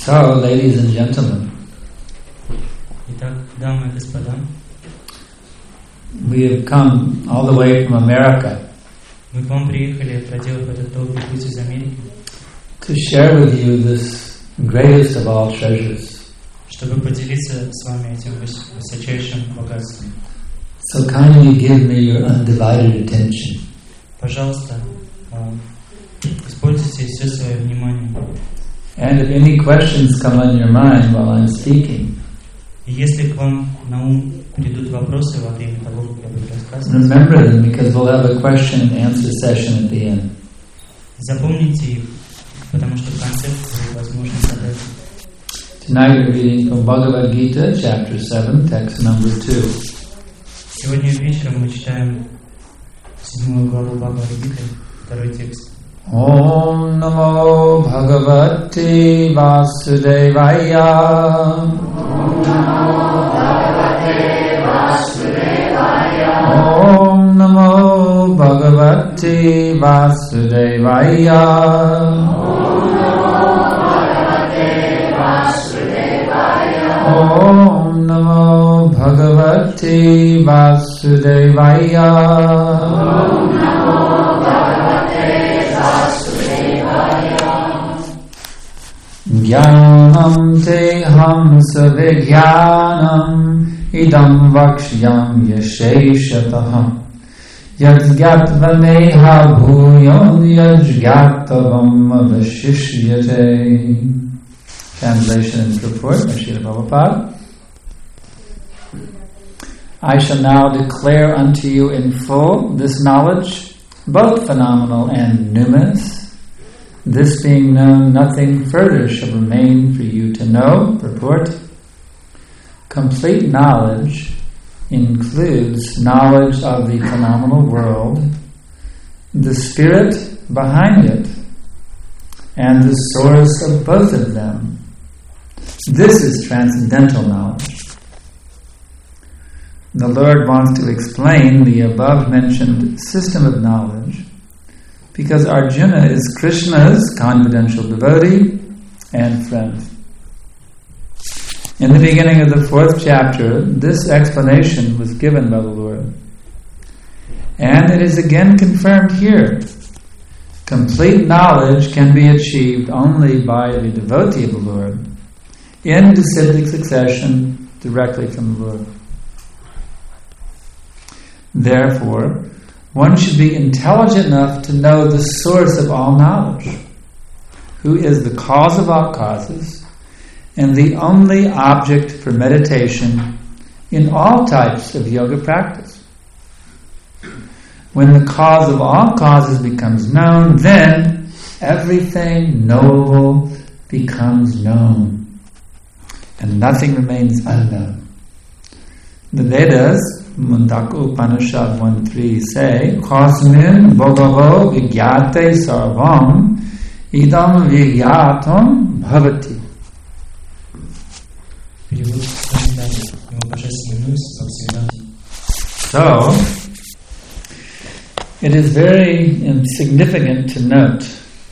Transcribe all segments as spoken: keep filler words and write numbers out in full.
So, ladies and gentlemen, Итак, дамы и господа, we have come all the way from America мы к вам приехали, проделав этот долгий путь из Америки, to share with you this greatest of all treasures. чтобы поделиться с вами этим выс- высочайшим богатством. So kindly give me your undivided attention. Пожалуйста, а, используйте все свое внимание. And if any questions come on your mind while I'm speaking, И если к вам на ум придут вопросы во время того, как я буду рассказывать, remember them because we'll have a question and answer session at the end. запомните их, потому что в конце будет возможность задать. Tonight we're reading from Bhagavad Gita, chapter seven, text number two. Сегодня вечером мы читаем седьмую главу Бхагавад-гиты, второй текст. Om Namo Bhagavate Vasudevaya. Om Namo Bhagavate Vasudevaya. Om Namo Bhagavate Vasudevaya. Om Namo Bhagavate Vasudevaya. Om Namo Bhagavate Vasudevaya. Jnanam te hamsa vijnanam idam vakshyam yasheshataha yadgyatvaneha bhuyon yajgyatavam avashishyate. Translation and purport by Srila Prabhupada. I shall now declare unto you in full this knowledge, both phenomenal and numinous. This being known, nothing further shall remain for you to know. Purport. Complete knowledge includes knowledge of the phenomenal world, the spirit behind it, and the source of both of them. This is transcendental knowledge. The Lord wants to explain the above-mentioned system of knowledge because Arjuna is Krishna's confidential devotee and friend. In the beginning of the fourth chapter, this explanation was given by the Lord. And it is again confirmed here. Complete knowledge can be achieved only by the devotee of the Lord, in disciplic succession directly from the Lord. Therefore, one should be intelligent enough to know the source of all knowledge, who is the cause of all causes, and the only object for meditation in all types of yoga practice. When the cause of all causes becomes known, then everything knowable becomes known, and nothing remains unknown. The Vedas, Mundaka Upanishad one three say, Kasmin Bhagavo Vigyate Sarvam Idam Vigyatam Bhavati. So, it is very significant to note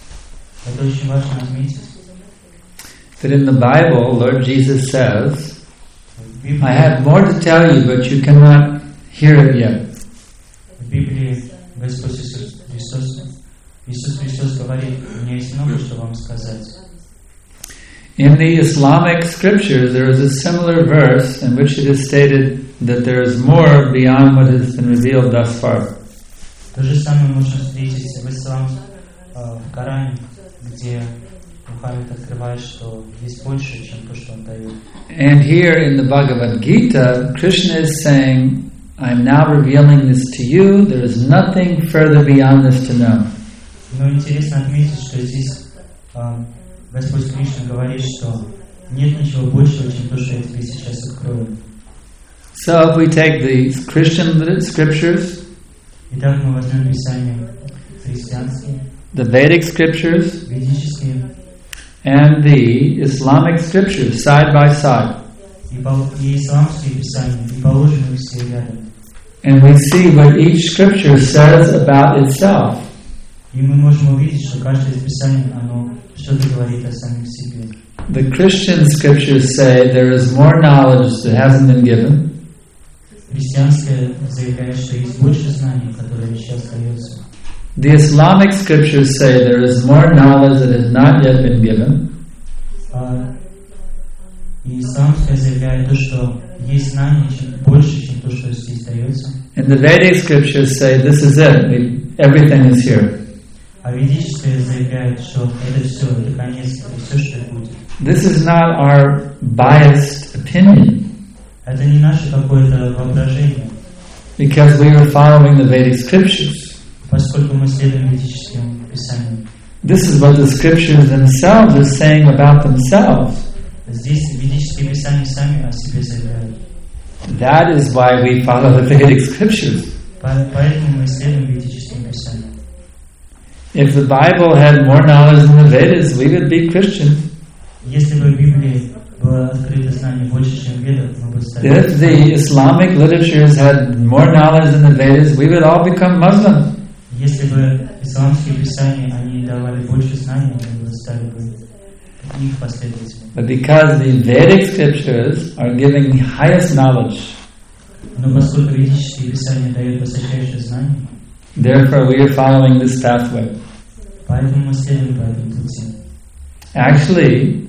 that in the Bible, Lord Jesus says, I have more to tell you, but you cannot hear it yet. В Библии Господь Иисус Христос, Иисус Христос говорит, у меня есть много, что вам сказать. In the Islamic scriptures, there is a similar verse in which it is stated that there is more beyond what has been revealed thus far. То же самое можно встретить в ислам, в Коране, где Мухаммед открывает, что есть больше, чем то, что он дает. And here in the Bhagavad Gita, Krishna is saying, I'm now revealing this to you, there is nothing further beyond this to know. Но интересно отметить, что здесь Господь Кришна говорит, что нет ничего большего, чем то, что я тебе сейчас открою. So if we take the Christian scriptures, Итак, мы возьмем Писание христианские, the Vedic scriptures, ведические, and the Islamic scriptures side by side. И исламские Писания, и положим их все рядом. And we see what each scripture says about itself. И И мы можем увидеть, что каждое из Писаний, оно что-то говорит о самих себе. The Christian scriptures say there is more knowledge that hasn't been given. Христианское заявляет, что есть больше знаний, которые еще остаются. The Islamic scriptures say there is more knowledge that has not yet been given. А, и исламское заявляет то, что есть знания чем больше, чем то, что здесь дается. And the Vedic scriptures say this is it. We, everything is here. А ведическое заявляет, что это все, это конец, это все, что будет. This is not our biased opinion. Это не наше какое-то воображение. Because we are following the Vedic scriptures. Поскольку мы следуем ведическим писаниям. This is what the scriptures themselves are saying about themselves. Здесь ведические писания сами о себе заявляют. That is why we follow the Vedic scriptures. Поэтому мы следуем ведическим писаниям. If the Bible had more knowledge than the Vedas, we would be Christian. Если бы в Библии было открыто знание больше, чем в Ведах, мы бы стали. If the Islamic literatures had more knowledge than the Vedas, we would all become Muslim. Если бы исламские писания они давали больше знаний, мы бы стали бы их последователями. But because the Vedic scriptures are giving the highest knowledge, но поскольку ведические писания дают высочайшее знание, therefore we are following this pathway. Поэтому мы следуем по этому пути. Actually,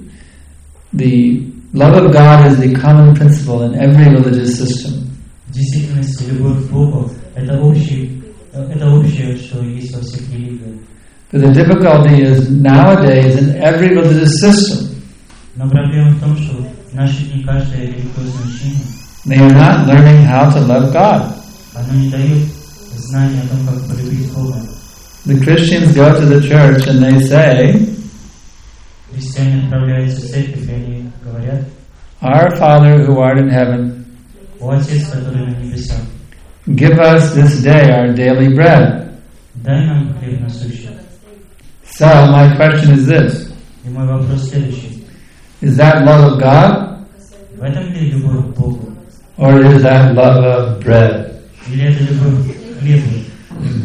the love of God is the common principle in every religious system. В действительности любовь к Богу это общий, это общее, что есть во всех религиях. But the difficulty is nowadays in every religious system, но проблема в том, что в наши дни каждое религиозное учение they are not learning how to love God. оно не дает знания о том, как полюбить Бога. The Christians go to the church and they say, христиане отправляются в церковь и они говорят, Our Father who art in heaven, О Отец, который на небесах, give us this day our daily bread. Дай нам хлеб насущный. So my question is this: И мой вопрос следующий: is that love of God, в этом ли любовь к Богу, or is that love of bread? или это любовь к хлебу?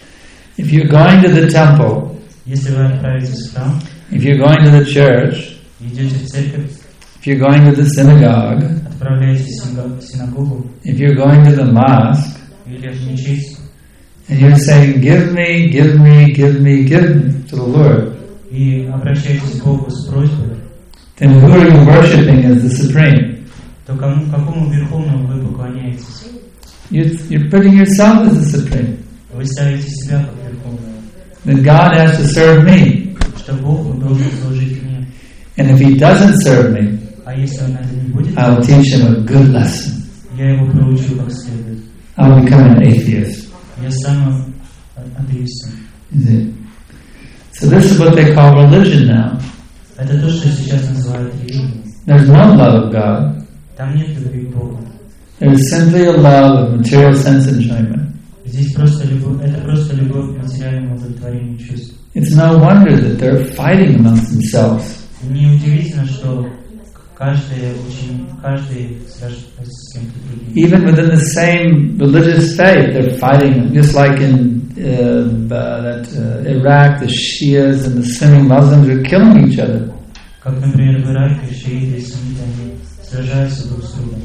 If you're going to the temple, если вы отправитесь в храм, if you're going to the church, идете в церковь, if you're going to the synagogue, отправляетесь в синагогу, if you're going to the mosque, или в мечеть, and you're saying, give me, give me, give me, give me to the Lord, и обращаетесь к Богу с просьбой, then who are you worshiping as the supreme? то кому, какому Верховному вы поклоняетесь? You're, you're putting yourself as the supreme. Вы ставите себя как Верховного. Then God has to serve me. Что Бог должен служить мне. And if He doesn't serve me, А если Он это не будет, I will teach him a good lesson. я его проучу как следует. I'll become an atheist. Я стану атеистом. Is it? So this is what they call religion now. Это то, что сейчас называют религией. There's no love of God. Там нет любви к Богу. There's simply a love of material sense enjoyment. Здесь просто любовь, это просто любовь к материальному удовлетворению чувств. It's no wonder that they're fighting amongst themselves. Неудивительно, что каждый ученик, каждый сражается с кем-то другим. Even within the same religious faith, they're fighting, just like in uh, uh, that, uh, Iraq, the Shias and the Sunni Muslims are killing each other. Как, например, в Ираке шииты и сунниты, они сражаются друг с другом.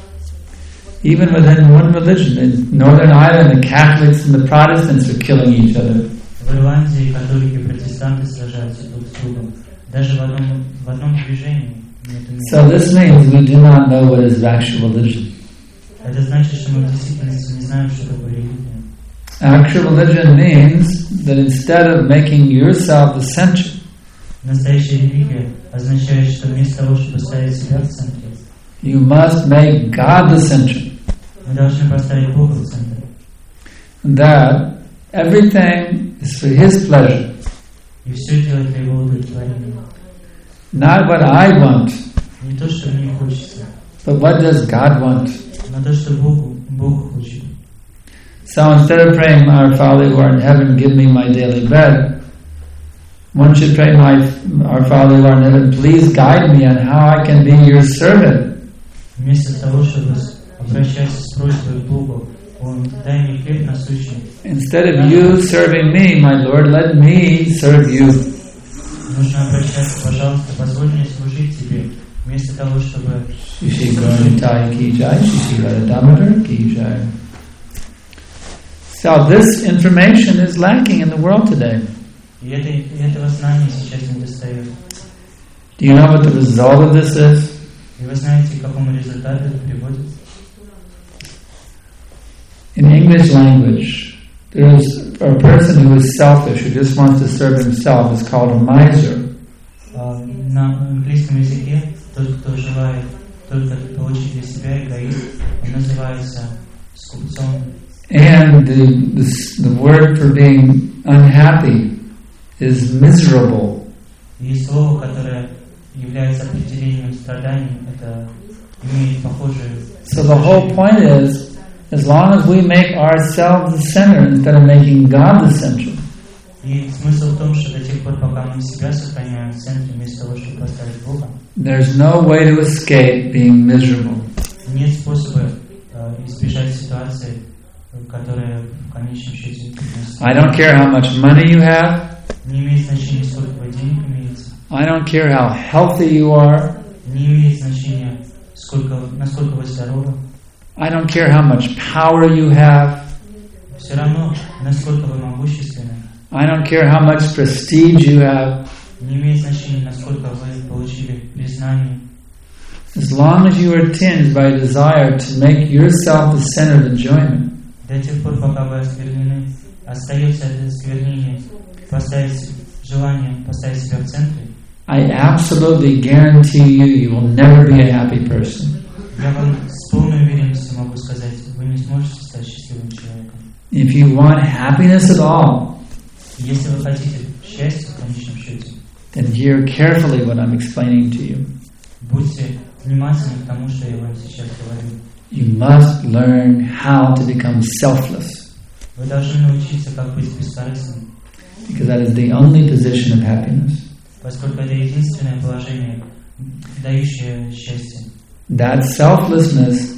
Even within one religion, in Northern Ireland, the Catholics and the Protestants are killing each other. В Ирландии католики и протестанты сражаются друг с другом. Даже в одном, в одном движении. So this means we do not know what is actual religion. Это значит, что мы в действительности не знаем, что такое религия. Actual religion means that instead of making yourself the center, Настоящая религия означает, что вместо того, чтобы ставить себя в центре, you must make God the center. мы должны поставить Бога в центр. That everything is for His pleasure. И все делать для Его удовлетворения. Not what I want, Не то, что мне хочется, but what does God want. но то, что Богу, Бог хочет. So instead of praying, Our Father who art in heaven, give me my daily bread, one should pray, my, Our Father who art in heaven, please guide me on how I can be your servant. Вместо того, чтобы обращаться с просьбой к Богу, Он дай мне хлеб насущный. Instead of you serving me, my Lord, let me serve you. Нужно обращаться, пожалуйста, позволь мне служить тебе, вместо того, чтобы... Shishi Gauritai ki jai, Shishi Radha ki jai. So this information is lacking in the world today. И это, и этого знания сейчас не достает. Do you know what the result of this is? И вы знаете, к какому результату это приводит? In English language, there's a person who is selfish, who just wants to serve himself, is called a miser. На английском языке тот, кто желает только получить для себя эгоизм, он называется скупцом. And the, the, the word for being unhappy is miserable. И слово, которое является определением страданий, это имеет похожее. So the whole point is, as long as we make ourselves the center instead of making God the center. И смысл в том, что до тех пор, пока мы себя сохраняем в центре, вместо того, чтобы поставить Бога, there's no way to escape being miserable. Нет способа uh, избежать ситуации, которая в конечном счете. I don't care how much money you have. Не имеет значения, сколько денег имеется. I don't care how healthy you are. Не имеет значения, сколько, насколько вы здоровы. I don't care how much power you have. Все равно, насколько вы могущественны. I don't care how much prestige you have. Не имеет значения, насколько вы получили признание. As long as you are tinged by a desire to make yourself the center of enjoyment. До тех пор, пока вы осквернены, остается это осквернение, поставить желание поставить себя в центре. I absolutely guarantee you, you will never be a happy person. Я вам с полной уверенностью могу сказать, вы не сможете стать счастливым человеком. If you want happiness at all, если вы хотите счастья в конечном счете, then hear carefully what I'm explaining to you. Будьте внимательны к тому, что я вам сейчас говорю. You must learn how to become selfless. Вы должны научиться, как быть бескорыстным. Because that is the only position of happiness. Поскольку это единственное положение, дающее счастье. That selflessness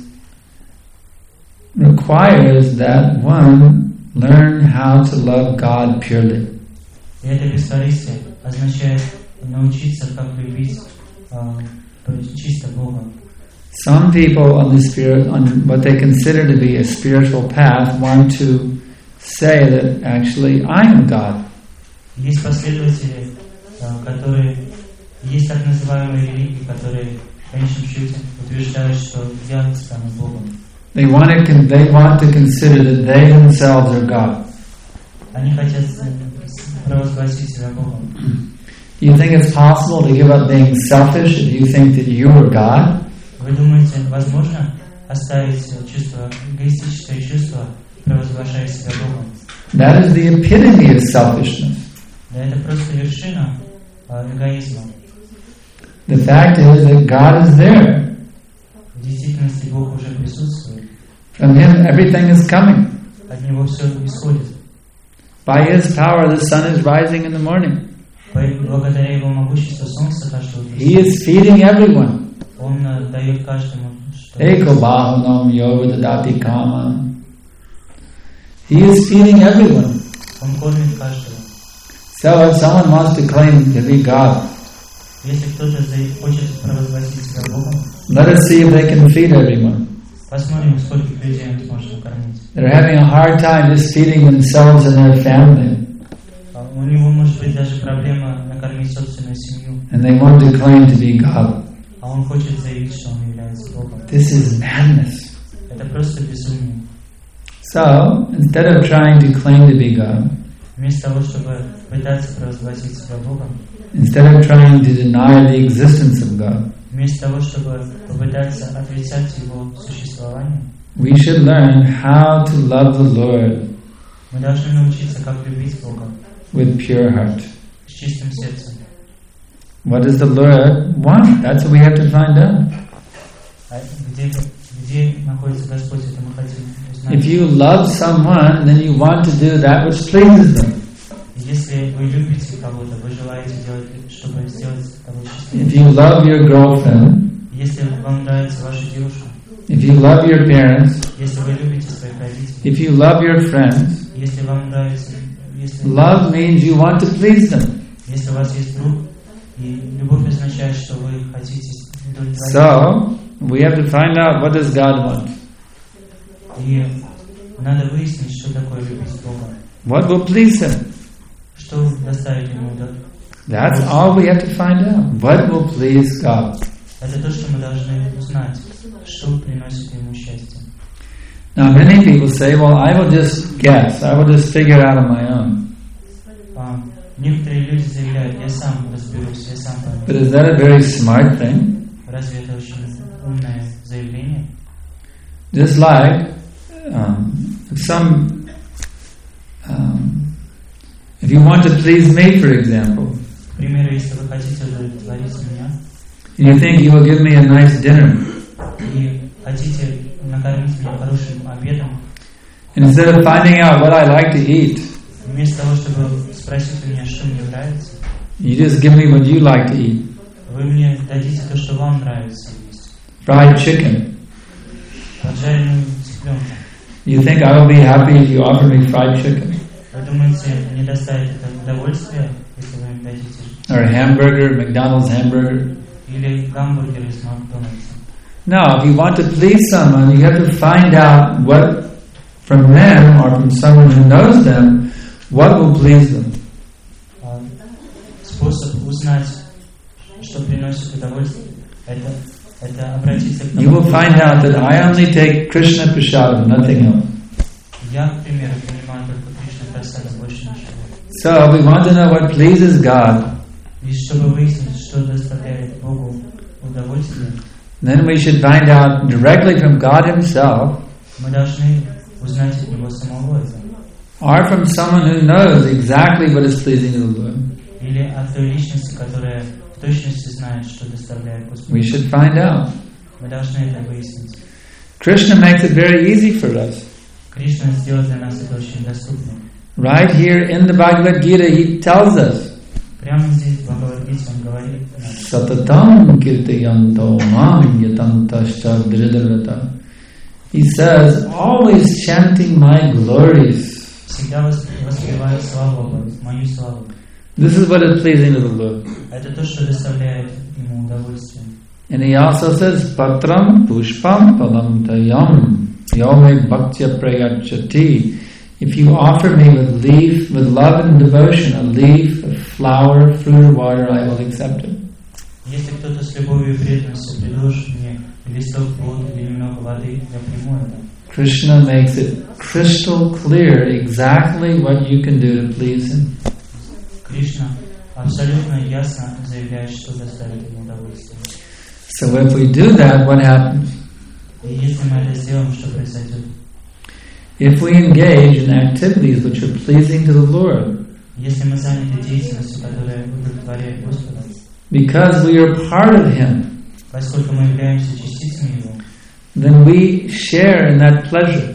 requires that one learn how to love God purely. И это бескорыстие означает научиться, как любить uh, чисто Бога. Some people on the spirit, on what they consider to be a spiritual path, want to say that actually I am God. Есть последователи, которые есть так называемые религии, которые в конечном счете утверждают, что я стану Богом. They want to they want to consider that they themselves are God. Они хотят провозгласить себя Богом. Do you think it's possible to give up being selfish if you think that you are God? Вы думаете, возможно оставить чувство, эгоистическое чувство, провозглашая себя Богом? That is the epitome of selfishness. Да, это просто вершина эгоизма. The fact is that God is there. В действительности Бог уже присутствует. From Him everything is coming. От Него все исходит. By His power the sun is rising in the morning. Благодаря Его могуществу солнце каждого утра. He is feeding everyone. Он дает каждому, что... Eko bahunam yogadadati kama. He is feeding everyone. Он кормит каждого. So if someone wants to claim to be God, если кто-то хочет провозгласить себя Богом, let us see if they can feed everyone. Посмотрим, сколько людей он сможет накормить. They're having a hard time just feeding themselves and their family. У него может быть даже проблема накормить собственную семью. And they want to claim to be God. А он хочет заявить, что он является Богом. This is madness. Это просто безумие. So, instead of trying to claim to be God, вместо того, чтобы пытаться провозгласить себя Богом, instead of trying to deny the existence of God, вместо того, чтобы попытаться отрицать Его существование, we should learn how to love the Lord мы должны научиться, как любить Бога with pure heart. с чистым сердцем. What does the Lord want? That's what we have to find out. А где, где находится Господь, это мы хотим узнать. If you love someone, then you want to do that which pleases them. Если вы любите кого-то, вы желаете делать, чтобы сделать того счастливым. If you love your girlfriend, Если вам нравится ваша девушка, if you love your parents, если вы любите своих родителей, if you love your friends, если вам нравится, если, love means you want to please them. если у вас есть друг, и любовь означает, что вы хотите удовлетворить. So, we have to find out what does God want. И надо выяснить, что такое любить Бога. What will please Him? Что доставит Ему удовольствие. That's all we have to find out. What will please God? Это то, что мы должны узнать, что приносит Ему счастье. Now, many people say, well, I will just guess. I will just figure it out on my own. А, некоторые люди заявляют, я сам разберусь, я сам пойму. But is that a very smart thing? Разве это очень умное заявление? Just like um, some, um, if you want to please me, for example, К примеру, если вы хотите удовлетворить меня, and you think you will give me a nice dinner, и хотите накормить меня хорошим обедом, and instead of finding out what I like to eat, вместо того, чтобы спросить у меня, что мне нравится, you just give me what you like to eat. вы мне дадите то, что вам нравится есть. Fried chicken. Поджаренную цыпленку. You think I will be happy if you offer me fried chicken? Вы думаете, мне доставит это удовольствие, если вы мне дадите? Or a hamburger, McDonald's hamburger? Или гамбургер из Макдональдса? No, if you want to please someone, you have to find out what, from them or from someone who knows them, what will please them. Способ узнать, что приносит удовольствие, это, это обратиться к тому. You will find out that I only take Krishna Prasadam, nothing else. Я, к примеру, принимаю только Кришна Прасада, больше ничего. So, we want to know what pleases God. И чтобы выяснить, что доставляет Богу удовольствие, Then we should find out directly from God Himself, мы должны узнать от Него самого это. or from someone who knows exactly what is pleasing to the Lord. Или от той личности, которая в точности знает, что доставляет Господу. We should find out. Мы должны это выяснить. Krishna makes it very easy for us. Кришна сделал для нас это очень доступно. Right here in the Bhagavad Gita, He tells us, Прямо здесь в Бхагавад-гите Он говорит нам, Satatam kirtayanto mam yatantascha dridharata. He says, always chanting my glories. всегда воспеваю славу, мою славу. This is what is pleasing to the Lord. Это то, что доставляет Ему удовольствие. And He also says, Patram pushpam palam tayam yome bhaktya prayachati. If you offer me with leaf, with love and devotion, a leaf, a flower, fruit or water, I will accept it. Если кто-то с любовью и преданностью предложит мне листок плод или немного воды, я приму это. Krishna makes it crystal clear exactly what you can do to please Him. Кришна абсолютно ясно заявляет, что доставит Ему удовольствие. So if we do that, what happens? И если мы это сделаем, что произойдет? If we engage in activities which are pleasing to the Lord, Если мы заняты деятельностью, которая удовлетворяет Господа, because we are part of Him, поскольку мы являемся частицами Его, then we share in that pleasure.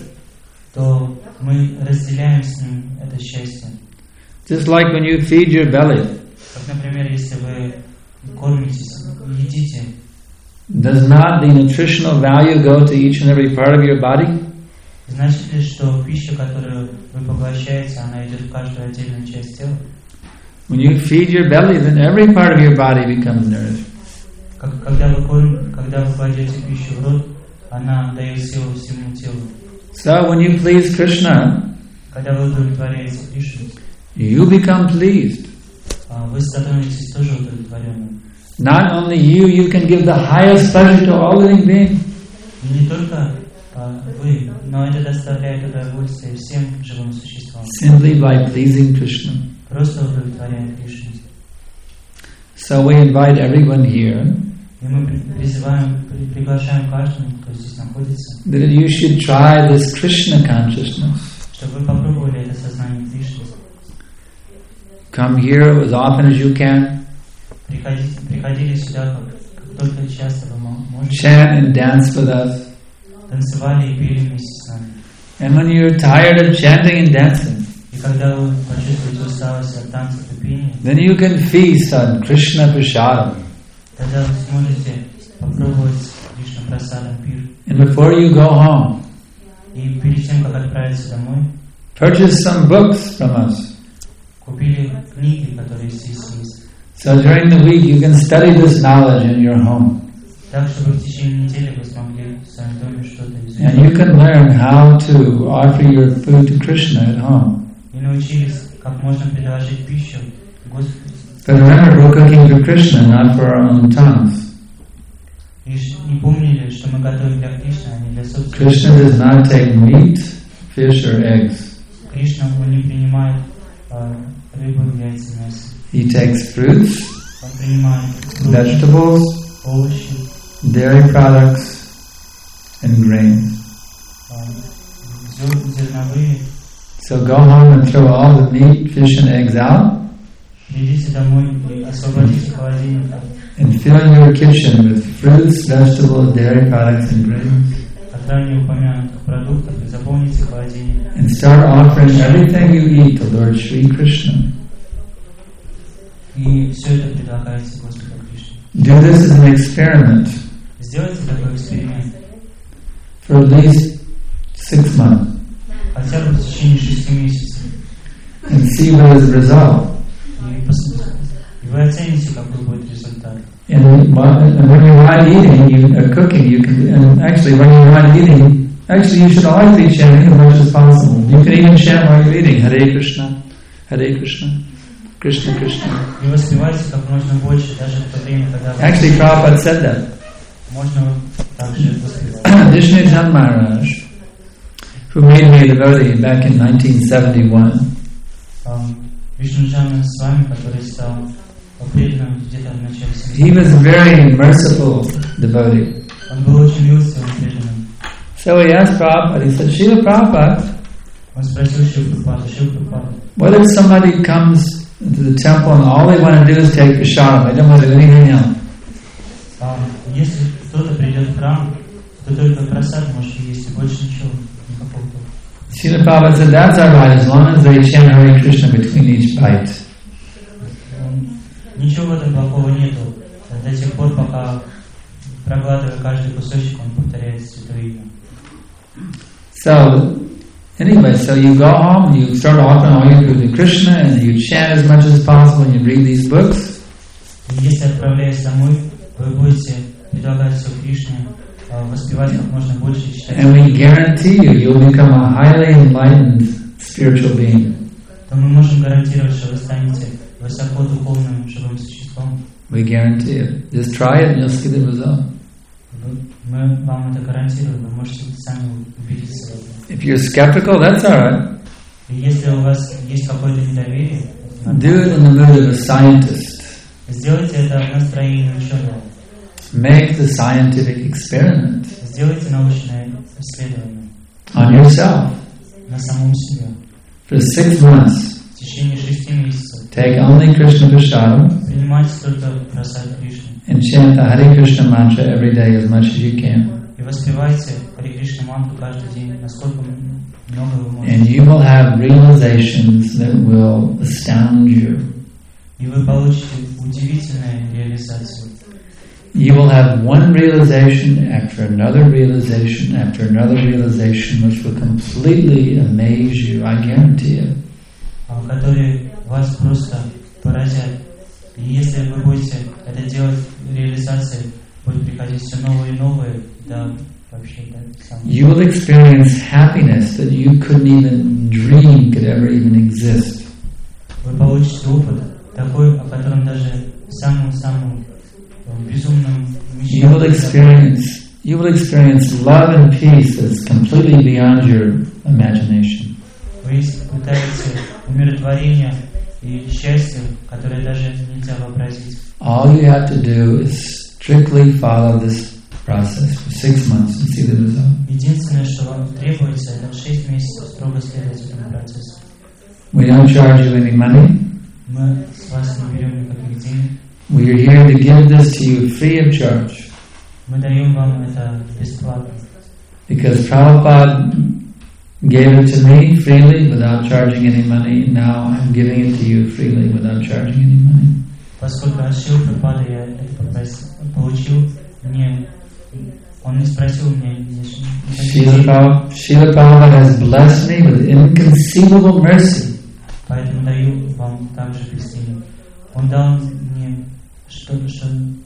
то мы разделяем с Ним это счастье. Just like when you feed your belly, Как, например, если вы кормитесь, едите, does not the nutritional value go to each and every part of your body? значит ли, что пища, которую вы поглощаете, она идет в каждую отдельную часть тела? When you feed your belly, then every part of your body becomes nourished. Как, когда, вы корм, когда вы кладете пищу в рот, она дает силу всему телу. So when you please Krishna, Когда вы удовлетворяете Кришну, you become pleased. вы становитесь тоже удовлетворенным. Not only you, you can give the highest pleasure to all living beings. И не только вы, но это доставляет удовольствие всем живым существам. Simply by pleasing Krishna. Просто удовлетворяя Кришну. So we invite everyone here И мы призываем, приглашаем каждого, кто здесь находится, that you should try this Krishna consciousness. чтобы вы попробовали это сознание Кришны. Come here as often as you can. Приходите, приходили сюда, как, как только часто вы можете. Chant and dance with us. Танцевали и пели вместе с нами. And when you're tired of chanting and dancing, И когда вы почувствуете усталость от танцев и пения, then you can feast on Krishna Prasadam. тогда вы сможете попробовать Кришна прасадам, пир. And before you go home, И перед тем, как отправиться домой, purchase some books from us. купили книги, которые здесь есть. So during the week you can study this knowledge in your home. Так, чтобы в течение недели вы смогли в своем доме что-то изучить. And you can learn how to offer your food to Krishna at home. И научились, как можно предложить пищу Господу. But remember, we're cooking for Krishna, not for our own tongues. И не помнили, что мы готовим для Кришны, а не для собственного. Krishna does not take meat, fish, or eggs. Кришна, он не принимает а, рыбу, яйца, мясо. He takes fruits, Он принимает фрукты, vegetables, овощи, dairy products, and grain. а, зер- зерновые. So go home and throw all the meat, fish, and eggs out, Придите домой и освободите холодильник от and fill your kitchen with fruits, vegetables, dairy products, and grains. от ранее упомянутых продуктов и заполните холодильник. And start offering everything you eat to Lord Sri Krishna. И все это предлагается Господу Кришне. Do this as an experiment Сделайте такой эксперимент. for at least six months Хотя бы в течение шести месяцев. and see what is the result. И, пос- и вы оцените, какой будет результат. And when you're not eating you, or cooking, you can. And actually, when you're not eating, actually, you should always be chanting as much as possible. You can even chant while you're eating. Hare Krishna, Hare Krishna, Krishna Krishna. И воспевайте как можно больше, даже в то время, когда вы... Actually, Prabhupada said that. Можно также воспевать. Vishnu Maharaj, who made me a devotee back in nineteen seventy-one. Вишнуджана с вами, который стал преданным где-то в начале He was a very merciful devotee. Он был очень милостивым преданным. So he asked Prabhupada, he said, Srila Prabhupada, Он спросил Шрила Прабхупаду, Шрила Прабхупада, what if somebody comes to the temple and all they want to do is take prasad? They don't want to do anything else. а, если кто-то придет в храм, то только просад может есть, и больше ничего, никакого. Srila Prabhupada said, that's all right, as long as they chant Hare Krishna between each bite. Ничего в этом плохого нету. До тех пор, пока, проглатывая каждый кусочек, он повторяет святое имя. So, anyway, so you go home, you start offering all your food to Krishna, and you chant as much as possible, and you read these books. И если, отправляясь домой, вы будете предлагать все Кришне, воспевать как можно больше и читать. And we guarantee you, you'll become a highly enlightened spiritual being. То мы можем гарантировать, что вы станете высокодуховным живым существом. We guarantee it. Just try it and you'll see the result. Мы вам это гарантируем, вы можете сами убедиться в этом. If you're skeptical, that's all right. И если у вас есть какое-то недоверие, Do it in the mood of a scientist. сделайте это в настроении ученого. Make the scientific experiment Сделайте научное исследование on yourself. на самом себе. For six months, В течение шести месяцев take only Krishna Prasadam принимайте только просад Кришны and chant the Hare Krishna mantra every day as much as you can. и воспевайте Харе Кришна мантру каждый день, насколько много вы можете. And you will have realizations that will astound you. И вы получите удивительную реализацию. You will have one realization after another realization after another realization which will completely amaze you, I guarantee it. Которые вас просто поразят. И если вы будете это делать, реализация будет приходить все новые и новые, да, вообще, да, самое. You will experience happiness that you couldn't even dream could ever even exist. Вы получите опыт такой, о котором даже самым-самым безумным You will experience, you will experience love and peace that's completely beyond your imagination. Вы испытаете умиротворение и счастье, которое даже нельзя вообразить. All you have to do is strictly follow this process for six months and see the result. Единственное, что вам требуется, это шесть месяцев строго следовать этому процессу. We don't charge you any money. Мы с вас не берем никаких денег. We are here to give this to you free of charge. Мы даем вам это бесплатно. Because Prabhupada gave it to me freely without charging any money. Now I'm giving it to you freely without charging any money. Поскольку от Шрилы Прабхупады я это получил, мне Он не спросил меня, не Srila Prabhupada has blessed me with inconceivable mercy. Поэтому даю вам также объяснение. Он дал мне что, что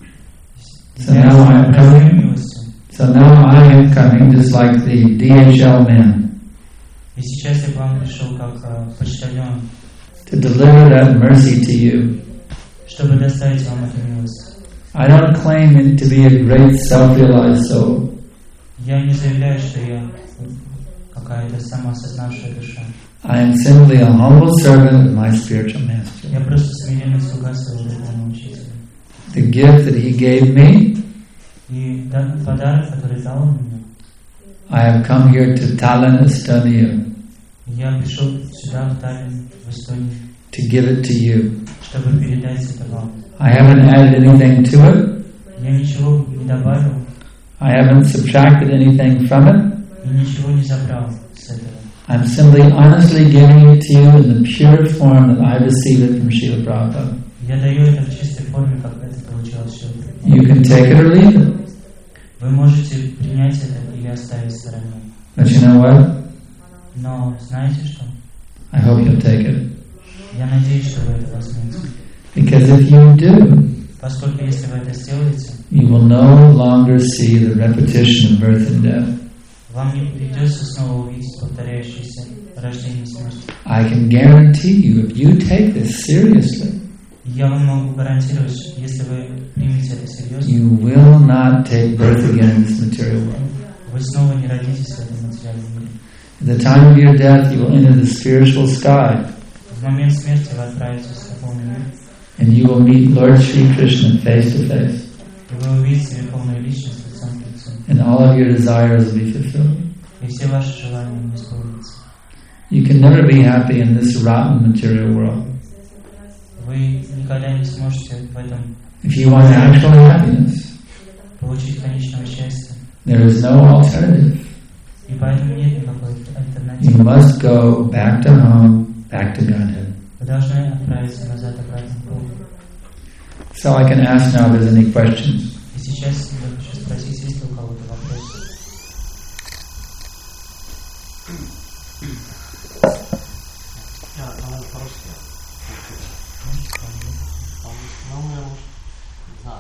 so now I am coming. So now I am coming just like the D H L man. И сейчас я к вам пришел как uh, почтальон. To deliver that mercy to you. Чтобы доставить вам эту милость. I don't claim it to be a great self-realized soul. Я не заявляю, что я какая-то самоосознавшая душа. I am simply a humble servant of my spiritual master. Я просто смиренный слуга своего духовного учителя. The gift that he gave me, и подарок, который дал он мне, I have come here to Tallinn, Estonia. Я пришел сюда, в Таллин, в Эстонию, to give it to you. чтобы передать это вам. I haven't added anything to it. Я ничего не добавил. I haven't subtracted anything from it. И ничего не забрал с этого. I'm simply honestly giving it to you in the pure form that I received it from Srila Prabhupada. Я даю это в чистой форме, как это получилось. You can take it or leave it. Вы можете принять это или оставить в стороне. But you know what? Но знаете что? I hope you'll take it. Я надеюсь, что вы это возьмете. Because if you do, поскольку если вы это сделаете, you will no longer see the repetition of birth and death. Вам не придется снова увидеть повторяющееся рождение и смерть. I can guarantee you, if you take this seriously, я вам могу гарантировать, если вы примете это серьезно, you will not take birth again in this material world. Вы снова не родитесь в этом материальном мире. At the time of your death, you will enter the spiritual sky. В момент смерти вы отправитесь в духовный мир. And you will meet Lord Sri Krishna face to face. И вы увидите Верховную Личность лицом к лицу. And all of your desires will be fulfilled. И все ваши желания исполнятся. You can never be happy in this rotten material world. Вы никогда не сможете в этом If you want actual happiness, получить конечного счастья. There is no alternative. И поэтому нет никакой альтернативы. You must go back to home, back to Godhead. Вы должны отправиться назад обратно к Богу. So I can ask now if there's any questions. И сейчас я хочу спросить, есть ли у кого-то вопросы? Я наверное, по-русски. По-моему, не знаю.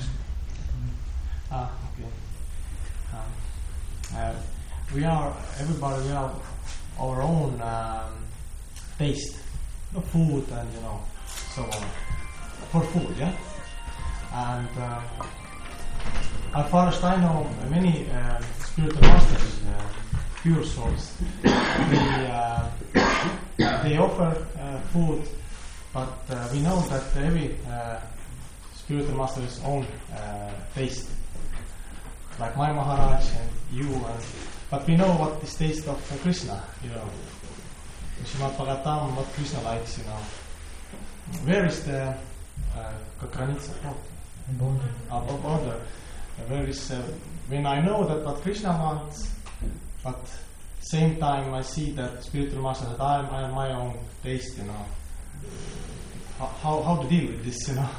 Ah, okay. Um, uh, we are, everybody, we have our own um, taste of food and, you know, so on. For food, yeah? And um, as far as I know, many uh, spiritual masters, uh, pure souls, they, uh, they offer uh, food, but uh, we know that every uh, spiritual master's own uh, taste. Like my Maharaj and you, and, but we know what is taste of uh, Krishna, you know. Srimad Bhagavatam, what Krishna likes, you know. Where is the uh, granica? Border. Uh, border. Where is uh, when I know that what Krishna wants, but same time I see that spiritual master that I am, I am my own taste, you know. How, how how to deal with this, you know?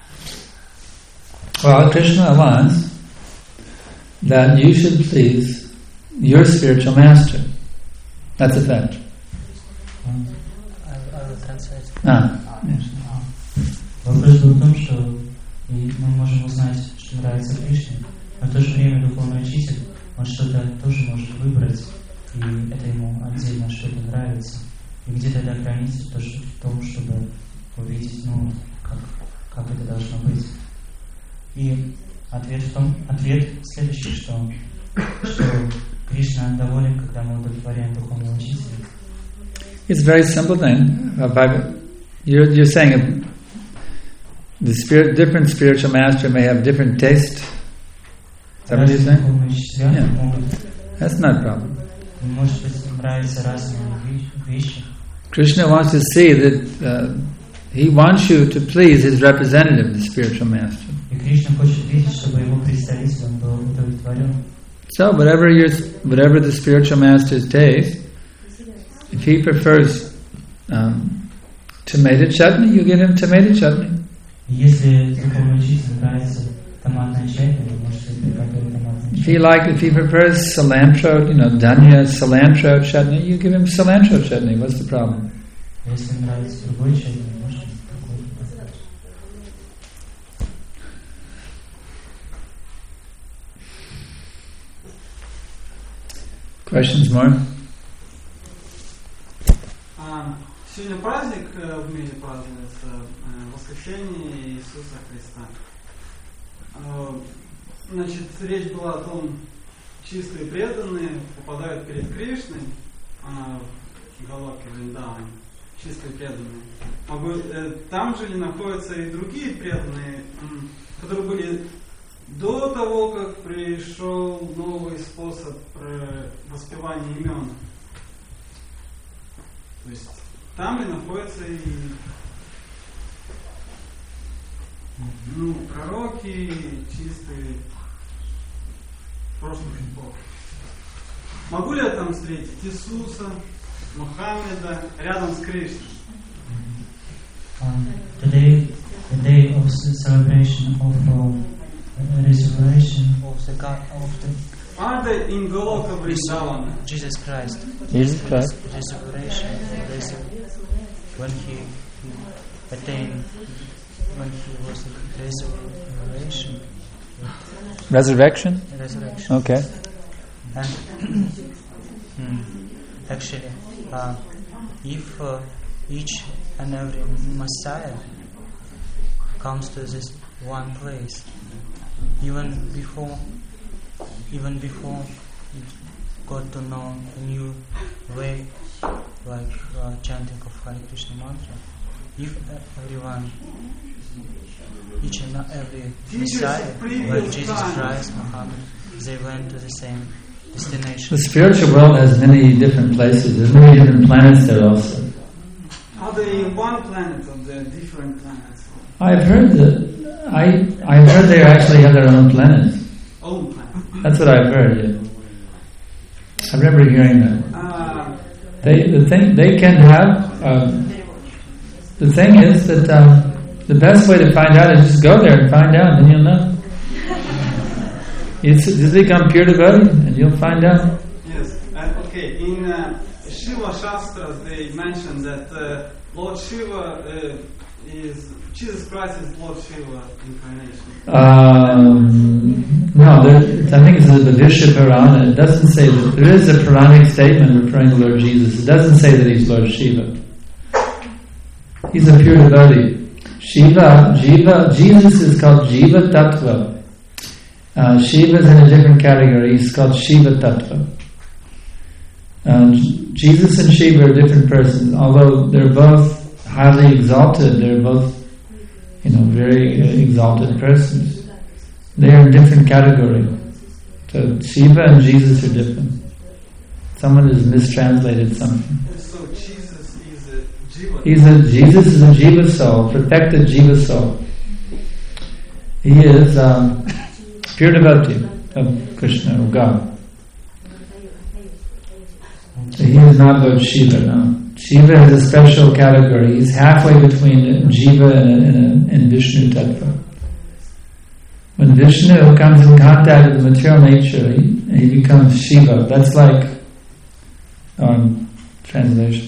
Well, Krishna wants that you should please your spiritual master. That's a fact. Ah, yes. Вопрос был в том, что мы можем узнать, что нравится Кришне, но в то же время духовный учитель, он что-то тоже может выбрать, и это ему отдельно что-то нравится. И где тогда граница тоже в том, чтобы увидеть, ну, как, как это должно быть. И ответ в том, ответ следующий, что, что Кришна доволен, когда мы удовлетворяем духовного учителя. It's a very simple thing. Uh, you're, you're saying the spirit, different spiritual master may have different taste. Is that what you're saying? Yeah. That's not a problem. Может быть, нравятся разные вещи. Krishna wants to see that uh, he wants you to please his representative, the spiritual master. И Кришна хочет видеть, чтобы его представитель был удовлетворен. So whatever your, whatever the spiritual master's taste, if he prefers um, tomato chutney, you give him tomato chutney. Если духовный учитель нравится томатная чайка, вы можете приготовить томатную If чайку. he like, if he prefers cilantro, you know, dhania, cilantro chutney, you give him cilantro chutney. What's the problem? Если нравится другой чай, вы можете другой приготовить. Questions more? А, Сегодня праздник э, в мире празднуется, э, воскресение Иисуса Христа. Э, Значит, речь была о том, чистые преданные попадают перед Кришной, а, в Галоке, Вриндаване, чистые преданные. Могу, э, там же ли находятся и другие преданные, м, которые были до того, как пришел новый способ э, воспевания имен. То есть там ли находятся и ну, пророки, чистые прошлых эпох. Могу ли я там встретить Иисуса, Мухаммеда рядом с Кришной? Um, today, the day of the celebration of uh, resurrection of the God of the Are they in Goloka Vrindavana? Jesus Christ. Jesus Christ. Resurrection, resur- when he attained, when he was resurrection, Resurrection? resurrection. Okay. And hmm, actually, uh, if uh, each and every Messiah comes to this one place, even before, even before it got to know a new way, like uh, chanting of Hare Krishna mantra, if everyone, each and every Messiah, like Jesus Christ, Muhammad, they went to the same destination. The spiritual world has many different places. There's many different planets there also. Are they in one planet or they're different planets? I've heard that. I I've heard they actually have their own planets. Own planet. That's what I've heard. Yeah. I remember hearing that. Uh, They the thing they can have. Um, the thing is that um, the best way to find out is just go there and find out, and you'll know. It's just become pure devotee, and you'll find out. yes. Uh, okay. In uh, Shiva Shastras, they mention that uh, Lord Shiva uh, is Jesus Christ is Lord Shiva incarnation. Um, no, there, I think it's the Vishnu Purana. It doesn't say that. There is a Puranic statement referring to Lord Jesus. It doesn't say that he's Lord Shiva. He's a pure devotee. Shiva, Jiva, Jesus is called Jiva Tattva. Uh, Shiva is in a different category. He's called Shiva Tattva. Uh, Jesus and Shiva are different persons. Although they're both highly exalted, they're both, you know, very uh, exalted persons. They are in different category. So Shiva and Jesus are different. Someone has mistranslated something. So Jesus is a Jiva. He's a Jesus is a Jiva soul, perfected Jiva soul. He is um, pure devotee of Krishna, of God. He is not Lord Shiva, no. Shiva has a special category. He's halfway between Jiva and, and, and Vishnu Tattva. When Vishnu comes in contact with the material nature, he, he becomes Shiva. That's like, um, translation.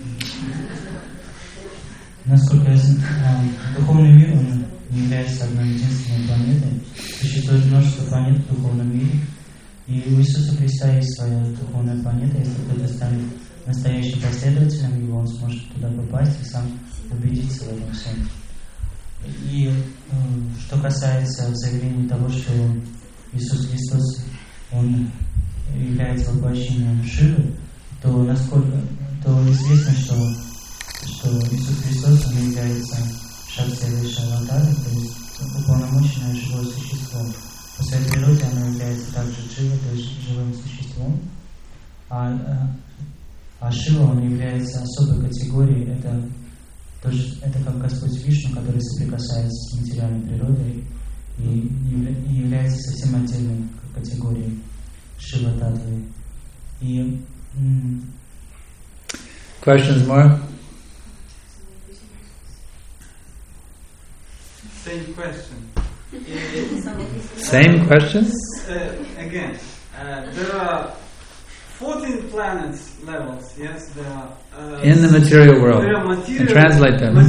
Насколько я знаю, духовный мир, он не является одной единственной планетой. Существует множество планет в духовном мире. И у Иисуса Христа есть своя духовная планета. Если кто-то станет настоящим последователем его, он сможет туда попасть и сам убедиться в этом всем. И э, что касается заявления того, что Иисус Христос, Он является воплощением Шивы, то насколько, то известно, что, что Иисус Христос, Он является Шакти Вайшаватарой, то есть уполномоченное живое существо. По своей природе оно является также Джива, то есть живым существом. А, а Шива, он является особой категорией, это, тоже, это как Господь Вишну, который соприкасается с материальной природой и, и является совсем отдельной категорией Шива Татвы. И м- Questions more? Same question. Same question? Uh, again, uh, there are fourteen planets levels, yes? There are, uh, in the material world. There are material, and translate them.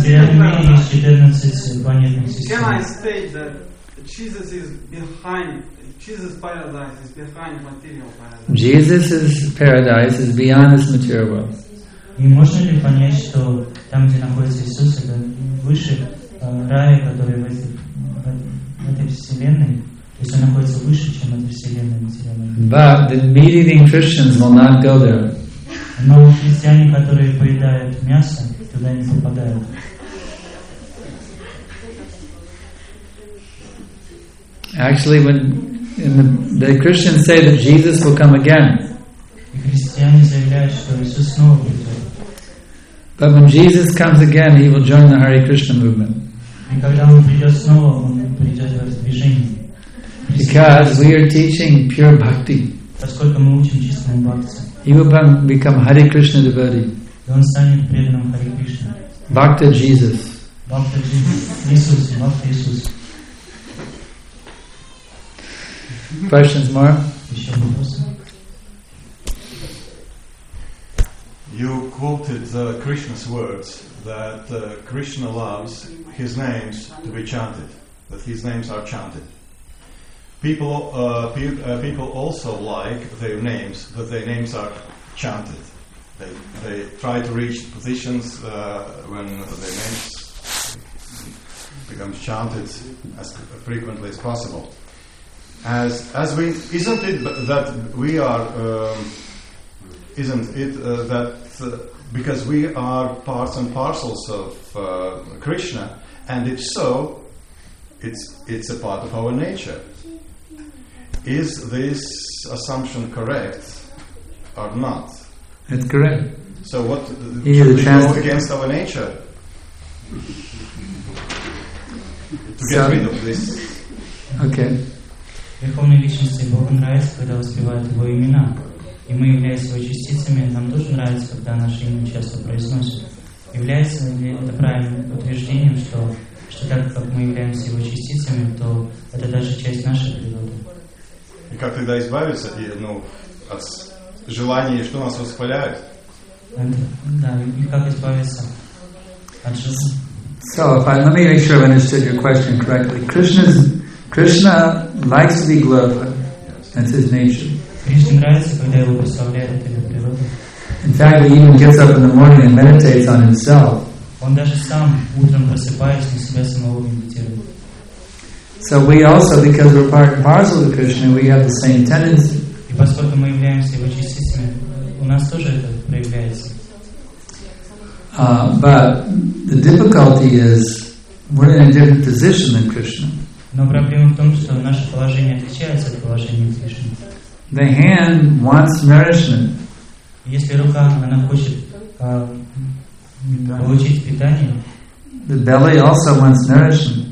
Can I state that Jesus is behind, Jesus' paradise is behind material paradise? Jesus' paradise is beyond this material world. И можно ли понять, что там, где находится Иисус, это выше э, рая, который в этой, в этой вселенной, то есть он находится выше, чем эта вселенная материальная? But the meat-eating Christians will not go there. Но христиане, которые поедают мясо, туда не попадают. Actually, when in the, the Christians say that Jesus will come again. И христиане заявляют, что Иисус снова придет. But when Jesus comes again, he will join the Hare Krishna movement. И когда он придет снова, он придет в это движение. Because we are teaching pure bhakti. Поскольку мы учим чистому бхакти. He will become Hare Krishna devotee. И он станет преданным Харе Кришне. Bhakta Jesus. Бхакта Иисус, Бхакта Иисус. Questions more? Еще вопросы? You quoted uh, Krishna's words that uh, Krishna loves his names to be chanted, that his names are chanted. People, uh, pe- uh, people also like their names, that their names are chanted. They, they try to reach positions uh, when their names become chanted as frequently as possible. As as we isn't it that we are um, isn't it uh, that uh, because we are parts and parcels of uh, Krishna, and if so, it's it's a part of our nature. Is this assumption correct or not? It's correct. So what He should is we trans- go against our nature to get So- rid of this? Okay. Верховной Личности Богу нравится, когда воспевают Его имена. И мы, являясь Его частицами, нам тоже нравится, когда наше имя часто произносят. Является ли это правильным утверждением, что, что так как мы являемся Его частицами, то это даже часть нашей природы? И как тогда избавиться и, ну, от желания, что нас восхваляют? Это, да, и как избавиться от жизни? So, if I, let me make sure I understood your question correctly. Krishna's, Krishna likes to be glorified. That's his nature. Кришне нравится, когда Его прославляют, это Его природа. In fact, he even gets up in the morning and meditates on himself. Он даже сам утром просыпаясь на себя самого медитирует. So we also, because we're part and parcel of Krishna, we have the same tendency. И поскольку мы являемся Его частицами, у нас тоже это проявляется. Uh, but the difficulty is we're in a different position than Krishna. Но проблема в том, что наше положение отличается от положения Кришны. The hand wants nourishment. Если рука, она хочет э, получить питание, The belly also wants nourishment.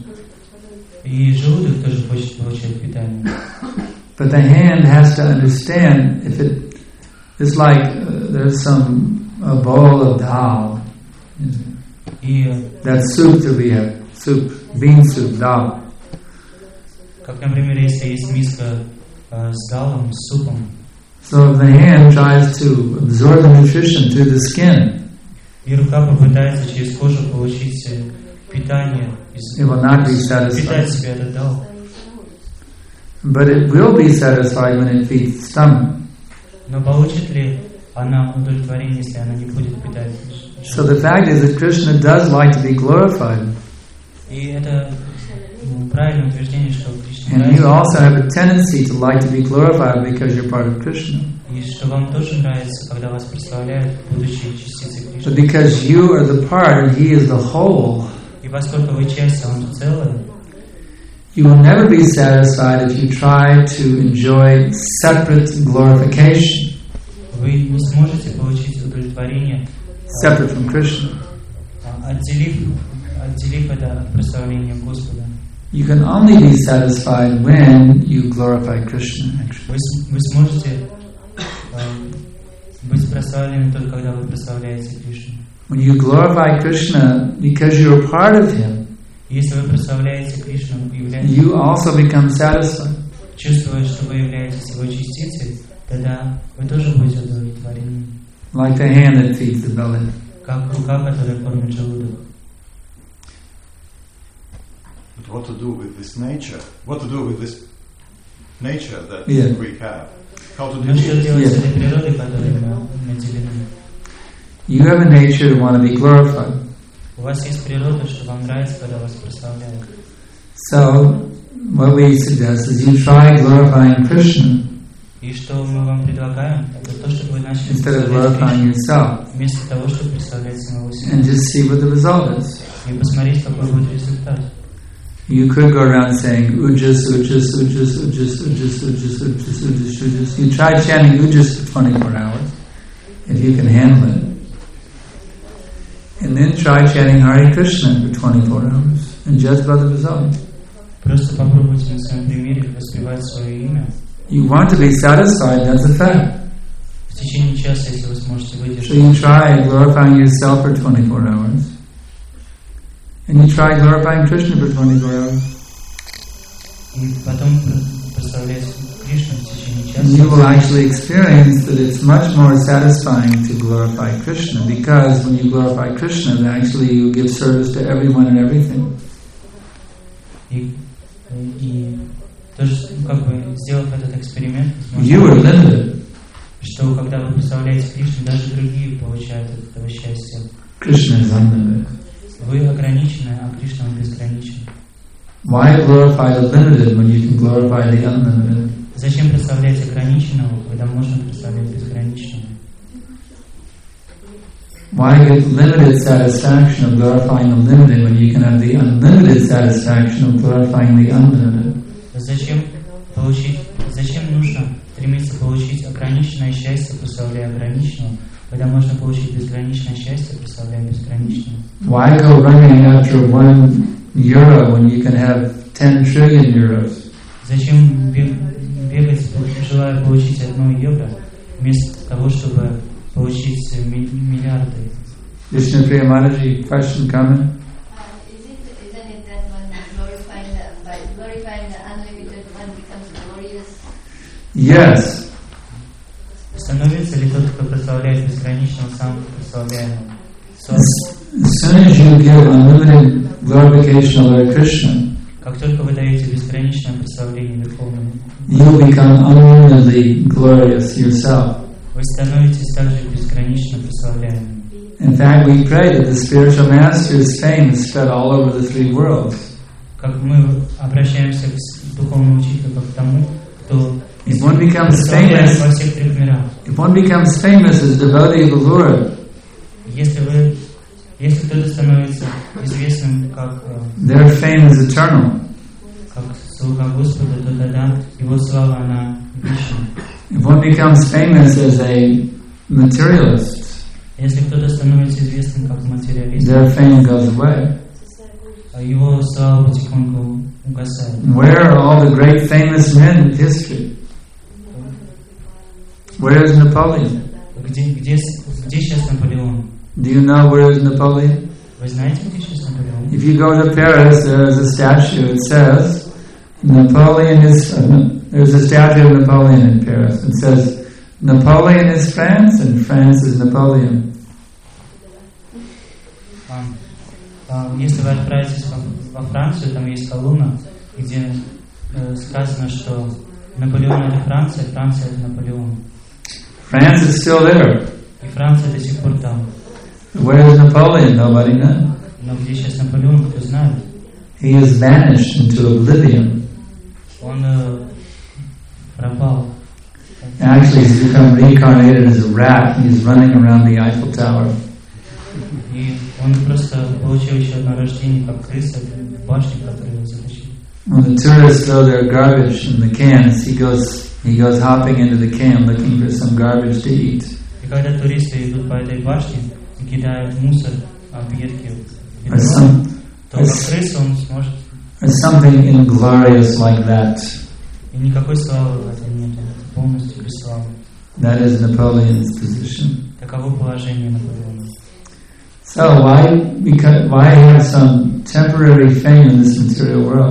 и желудок тоже хочет получать питание. But the hand has to understand if it it's like uh, there's some a bowl of dal. И That soup that we have, soup, bean soup, dal. как, например, если есть миска э, с далом, с супом, So if the hand tries to absorb the nutrition through the skin, и рука попытается через кожу получить э, питание, из- it will not be питать satisfied. себя этот дал. But it will be satisfied when it feeds the stomach. Но получит ли она удовлетворение, если она не будет питать? So the fact is that Krishna does like to be glorified. И это ну, правильное утверждение, что Кришне And you нравится, also have a tendency to like to be glorified because you're part of Krishna. и что вам тоже нравится, когда вас прославляют, будучи частицей But Кришны. because you are the part and he is the whole, И поскольку вы часть, а он целое, you will never be satisfied if you try to enjoy separate glorification, вы не сможете получить удовлетворение, separate from Krishna. а, отделив, отделив это от прославления Господа. You can only be satisfied when you glorify Krishna, actually. Вы, с- вы сможете э, быть прославлены только когда вы прославляете Кришну. When you glorify Krishna because you're a part of him, И если вы прославляете Кришну, являетесь you also become satisfied. чувствуя, что вы являетесь его частицей, тогда вы тоже будете удовлетворены. Like the hand that feeds the belly. Как рука, которая кормит желудок. But what to do with this nature? What to do with this nature that yeah. we have? How to Ну deal что with делать it? с этой природой, которой мы наделены? You have a nature to want to be glorified. У вас есть природа, что вам нравится, когда вас прославляют. So, what we suggest is you try glorifying Krishna И что мы вам предлагаем, это то, чтобы вы начали instead of прославлять glorifying Кришну, yourself, вместо того, чтобы прославлять самого себя. and just see what the result is. И посмотреть, какой будет результат. You could go around saying Ujas, Ujas, Ujas, Ujas, Ujas, Ujas, Ujas, Ujas, Ujas. You try chanting Ujas for twenty-four hours, if you can handle it. And then try chanting Hare Krishna for twenty-four hours, and judge by the result. Просто попробуйте на своем примере воспевать свое имя. You want to be satisfied, that's a fact. В течение часа, если вы сможете So выдержать. you try glorifying yourself for twenty-four hours. And you try glorifying Krishna for twenty-four hours. И потом прославлять Кришну в течение And you will часа. actually experience that it's much more satisfying to glorify Krishna, because when you glorify Krishna, then actually you give service to everyone and everything. И, и тоже, ну, как бы, сделав этот эксперимент, You are limited. что когда вы прославляете Кришну, даже другие получают от этого счастья. Krishna is unlimited. Вы ограничены, а Кришна безграничен. Why glorify the limited when you can glorify the unlimited? Зачем прославлять ограниченного, когда можно прославлять безграничного? Why get limited satisfaction of glorifying the limited when you can have the unlimited satisfaction of glorifying the unlimited? Зачем получить, зачем нужно стремиться получить ограниченное счастье, прославляя ограниченного, когда можно получить безграничное счастье, прославляя безграничного? Why go running after one euro when you can have ten trillion euros? Зачем бегать, желая получить одно евро, вместо того, чтобы получить миллиарды? Vishnu Priya Mataji, question, comment? Uh, is it, isn't it that one glorifying the, by glorifying the unlimited one becomes glorious? Yes. Становится ли тот, кто прославляет безграничного, сам прославляемым? As, as soon as you give unlimited glorification of Lord Krishna, Как только вы даете безграничное прославление Верховному, you become unlimitedly glorious yourself. вы становитесь также безгранично прославляемым. In fact, we pray that the spiritual master's fame is spread all over the three worlds. Как мы обращаемся к духовному учителю, как к тому, кто If one becomes прославляет famous, во всех трех мирах. if one becomes famous as devotee of the Lord, Если вы, если кто-то становится известным как, their fame is eternal. как слуга Господа, то тогда его слава, она вечна. If one becomes famous as a materialist, Если кто-то становится известным как материалист, their fame goes away. его слава потихоньку угасает. Where are all the great famous men of history? Where is Napoleon? Где, где, где сейчас Наполеон? Do you know where is Napoleon? Вы знаете, где сейчас Наполеон? If you go to Paris, there is a statue. It says, Napoleon is, uh, no, there's a statue of Napoleon in Paris. It says, Napoleon is France and France is Napoleon. А, а, если вы отправитесь во, во Францию, там есть колонна, где э, сказано, что Наполеон это Франция, Франция это Наполеон. France is still there. И Франция до сих пор там. Where is Napoleon? Nobody knows. Но где сейчас Наполеон, кто знает? He has vanished into oblivion. Он э, пропал. Actually, he's become reincarnated as a rat. He's running around the Eiffel Tower. И он просто получил еще одно рождение, как крыса в башне, которую его затащили. When the tourists throw their garbage in the cans, he goes he goes hopping into the can looking for some garbage to eat. И когда туристы идут по этой башне и кидают мусор, объедки в Or, ведро, some, то or, как крыса он сможет. or something inglorious like that. И никакой славы в этом нет, полностью без славы. That is Napoleon's position. Таково положение Наполеона. So why because why have some temporary fame in this material world? И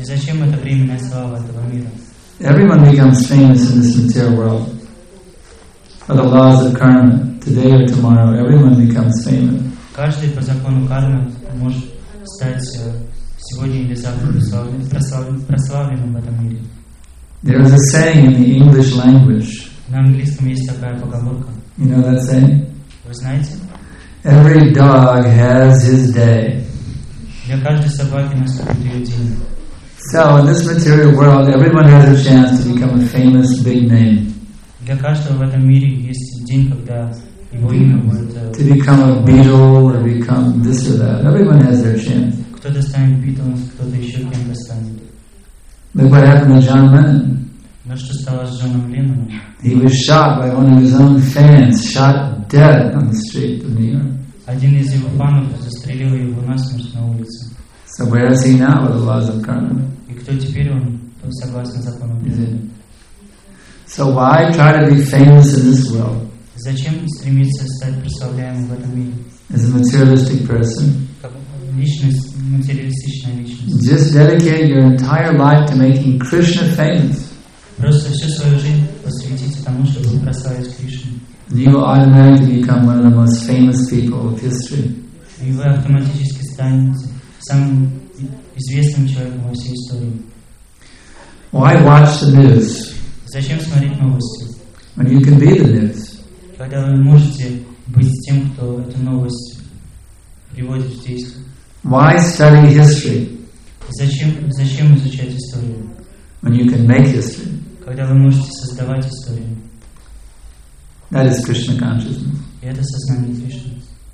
зачем эта временная слава этого мира? Everyone becomes famous in this material world. For the laws of karma, today or tomorrow, everyone becomes famous. Каждый по закону кармы может стать сегодня или завтра прославленным, прославленным в этом мире. There is a saying in the English language. На английском есть такая поговорка. You know that saying? Вы знаете? Every dog has his day. Для каждой собаки наступит ее день. So in this material world, everyone has a chance to become a famous big name. Для каждого в этом мире есть день, когда его имя будет... To become a Beatle or become this or that. Everyone has their chance. Кто-то станет Битлз, кто-то еще кем-то станет. Look what happened to John Lennon. Но что стало с Джоном Ленноном? He was shot by one of his own fans, shot dead on the street of New York. Один из его фанов застрелил его насмерть на улице. So where is he now with the laws of karma? И кто теперь он, согласно закону природы? So why try to be famous in this world? Зачем стремиться стать прославляемым в этом мире? As a materialistic person, Как личность, материалистичная личность. just dedicate your entire life to making Krishna famous. Просто всю свою жизнь посвятите тому, чтобы прославить Кришну. And you will automatically become one of the most famous people of history. И вы автоматически станете самым известным человеком во всей истории. Why watch the news Зачем смотреть новости, when you can be the news? когда вы можете быть тем, кто эту новость приводит в действие? Why study history Зачем, зачем изучать историю, when you can make history? когда вы можете создавать историю? That is Krishna consciousness. И это сознание Кришны.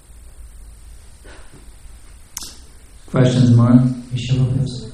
Questions more? Еще вопрос.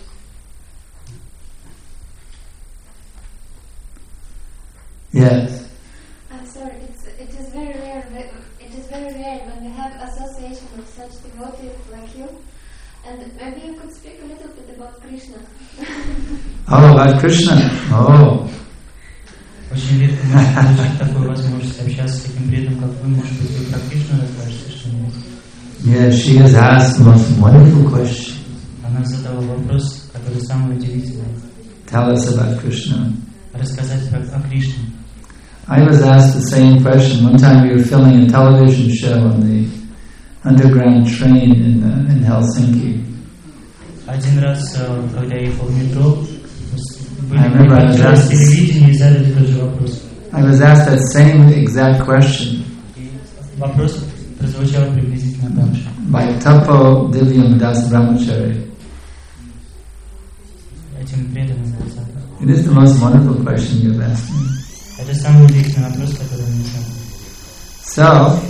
Yes. I'm sorry, it's, it is very rare. It is very rare when we have association with such devotees like you. And maybe you could speak a little bit about Krishna. Oh, about Krishna. Oh. Очень редко можно получить такую возможность общаться с таким преданным, как вы. Может быть, вы про Кришну расскажете что-нибудь? Yes, she has asked the most wonderful question. Она задала вопрос, который самый удивительный. Tell us about Krishna. Рассказать про о Кришне. I was asked the same question. One time we were filming a television show on the underground train in, uh, in Helsinki. Один раз, когда я ехал в метро, были с телевидения и задали тот же вопрос. I was asked that same exact question. И вопрос прозвучал приблизительно так же. By Tapo Divyam Das Brahmachari. Этим преданным глазам. It is the most wonderful question you've asked me. Это самый удивительный вопрос, который мне задал. So,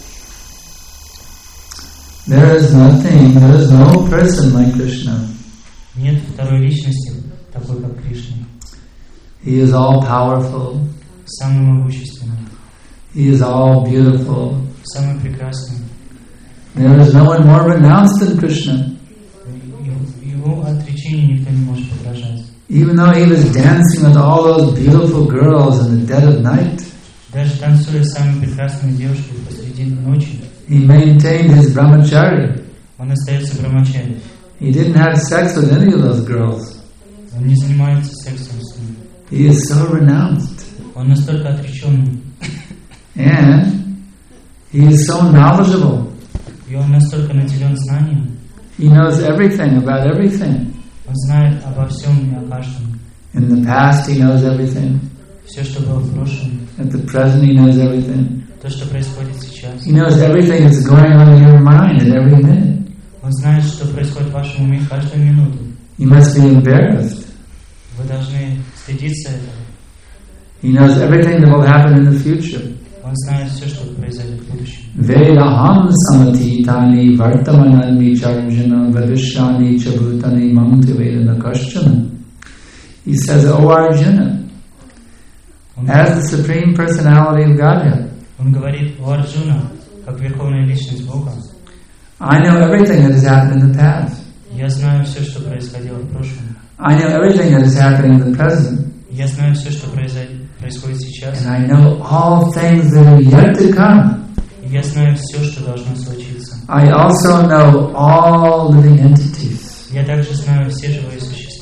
there is nothing, there is no person like Krishna. Нет второй личности, такой как Кришна. He is all powerful. Самый могущественный. He is all beautiful. Самый прекрасный. There is no one more renounced than Krishna. Его отречению никто не может подражать. Even though he was dancing with all those beautiful girls in the dead of night, даже танцуя с самыми прекрасными девушками посреди ночи, he maintained his brahmacharya. Он остается брамачари. He didn't have sex with any of those girls. Он не занимается сексом с ними. He is so renounced. Он настолько отреченный. And he is so knowledgeable. И он настолько наделен знанием. He knows everything about everything. Он знает обо всем и о каждом. In the past he knows everything. Все, что было в прошлом. At the present he knows everything. То, что происходит сейчас. He knows everything that's going on in your mind at every minute. Он знает, что происходит в вашем уме каждую минуту. You must be embarrassed. Вы должны стыдиться этого. He knows everything that will happen in the future. Он знает все, что произойдет в будущем. Vedaham samatitani vartamanani charjana vavishyani chabhutani mamti vedana kaschana. He says, O Arjuna, as the Supreme Personality of Godhead, Он говорит, о Арджуна, как верховная личность Бога, I know everything that has happened in the past. я знаю все, что происходило в прошлом. I know everything that is happening in the present. Я знаю все, что происходит сейчас. And I know all things that are yet to come. И я знаю все, что должно случиться. I also know all living entities. Я также знаю все живые существа.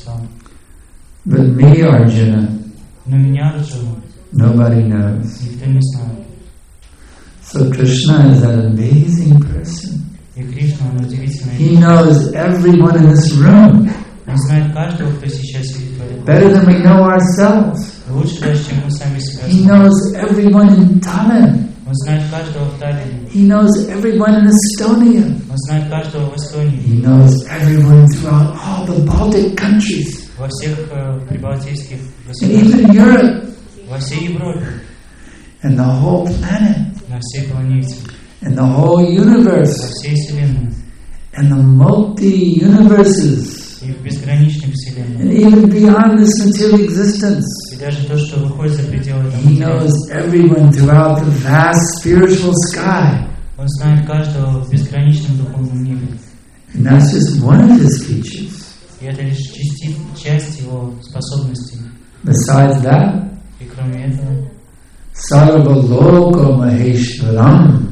существа. But me, Arjuna, Но меня, Арджуна, nobody knows. никто не знает. So Krishna is an amazing person. И Кришна, он удивительный. He knows everyone in this room Он знает каждого, кто сейчас сидит в этой better than we know ourselves. лучше даже, чем мы сами себя He знаем. knows everyone in Thailand. Он знает каждого в Таллине. He knows everyone in Estonia. Он знает каждого в Эстонии. He knows everyone throughout all the Baltic countries. Во всех э, прибалтийских And государствах. even Europe. Во всей Европе. And the whole planet. На всей планете. And the whole Во universe. всей Вселенной. And the multi-universes. И в бесконечных And Вселенных. even beyond this material existence. И даже то, что выходит за пределы этого He мира. knows everyone throughout the vast spiritual sky. Он знает каждого в бесконечном духовном небе. And that's just one of his features. И это лишь части, часть его способностей. Besides that, И кроме этого, Sarvaloka Maheshwaram.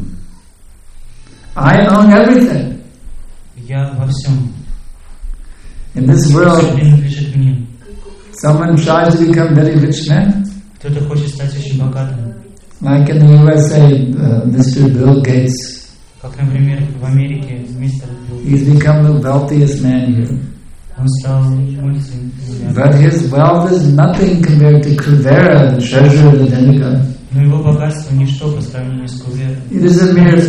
I own everything. я во всем. In this Все world, принадлежит мне. someone tries to become very rich man. Кто-то хочет стать очень богатым. Like in the U S A, uh, Mister Bill Gates. Как, например, в Америке мистер Билл. He's become the wealthiest man here. Он стал мультимиллионером. But his wealth is nothing compared to Kuvera, the treasurer of the demigod. Но его богатство ничто по сравнению с Кувером. It is a mere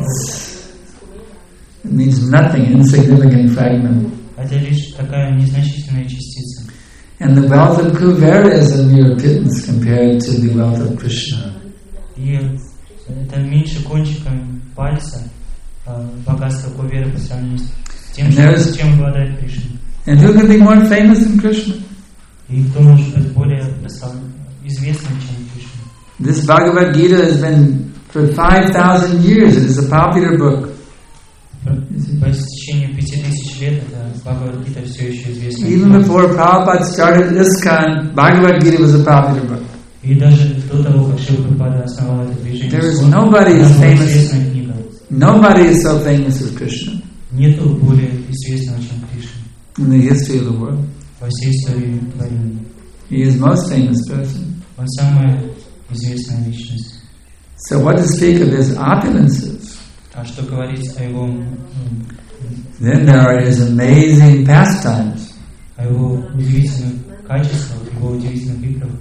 It means nothing, insignificant fragment. Это лишь такая незначительная частица. And the wealth of Kuvera is a mere pittance compared to the wealth of Krishna. И это меньше кончика пальца а, богатство Куверы по сравнению с тем, There's- чем обладает Кришна. And who can be more famous than Krishna? И кто может быть более простом- известным, чем Кришна? This Bhagavad Gita has been for five thousand years. It is a popular book. По истечению пяти тысяч лет это Бхагавад-гита все еще известна. Even before Prabhupada started ISKCON, Bhagavad Gita was a popular book. И даже до того, как Шрила Прабхупада основал это движение, There is он- nobody она as была famous. известная книга. Nobody is so famous as Krishna Нету более известного, чем Кришна in the history of the world. во всей истории творения. He is the most famous person. Он самая известная личность. So what to speak of his opulences? А что говорить о его, м, Then there are his amazing pastimes. о его удивительных качествах, его удивительных играх.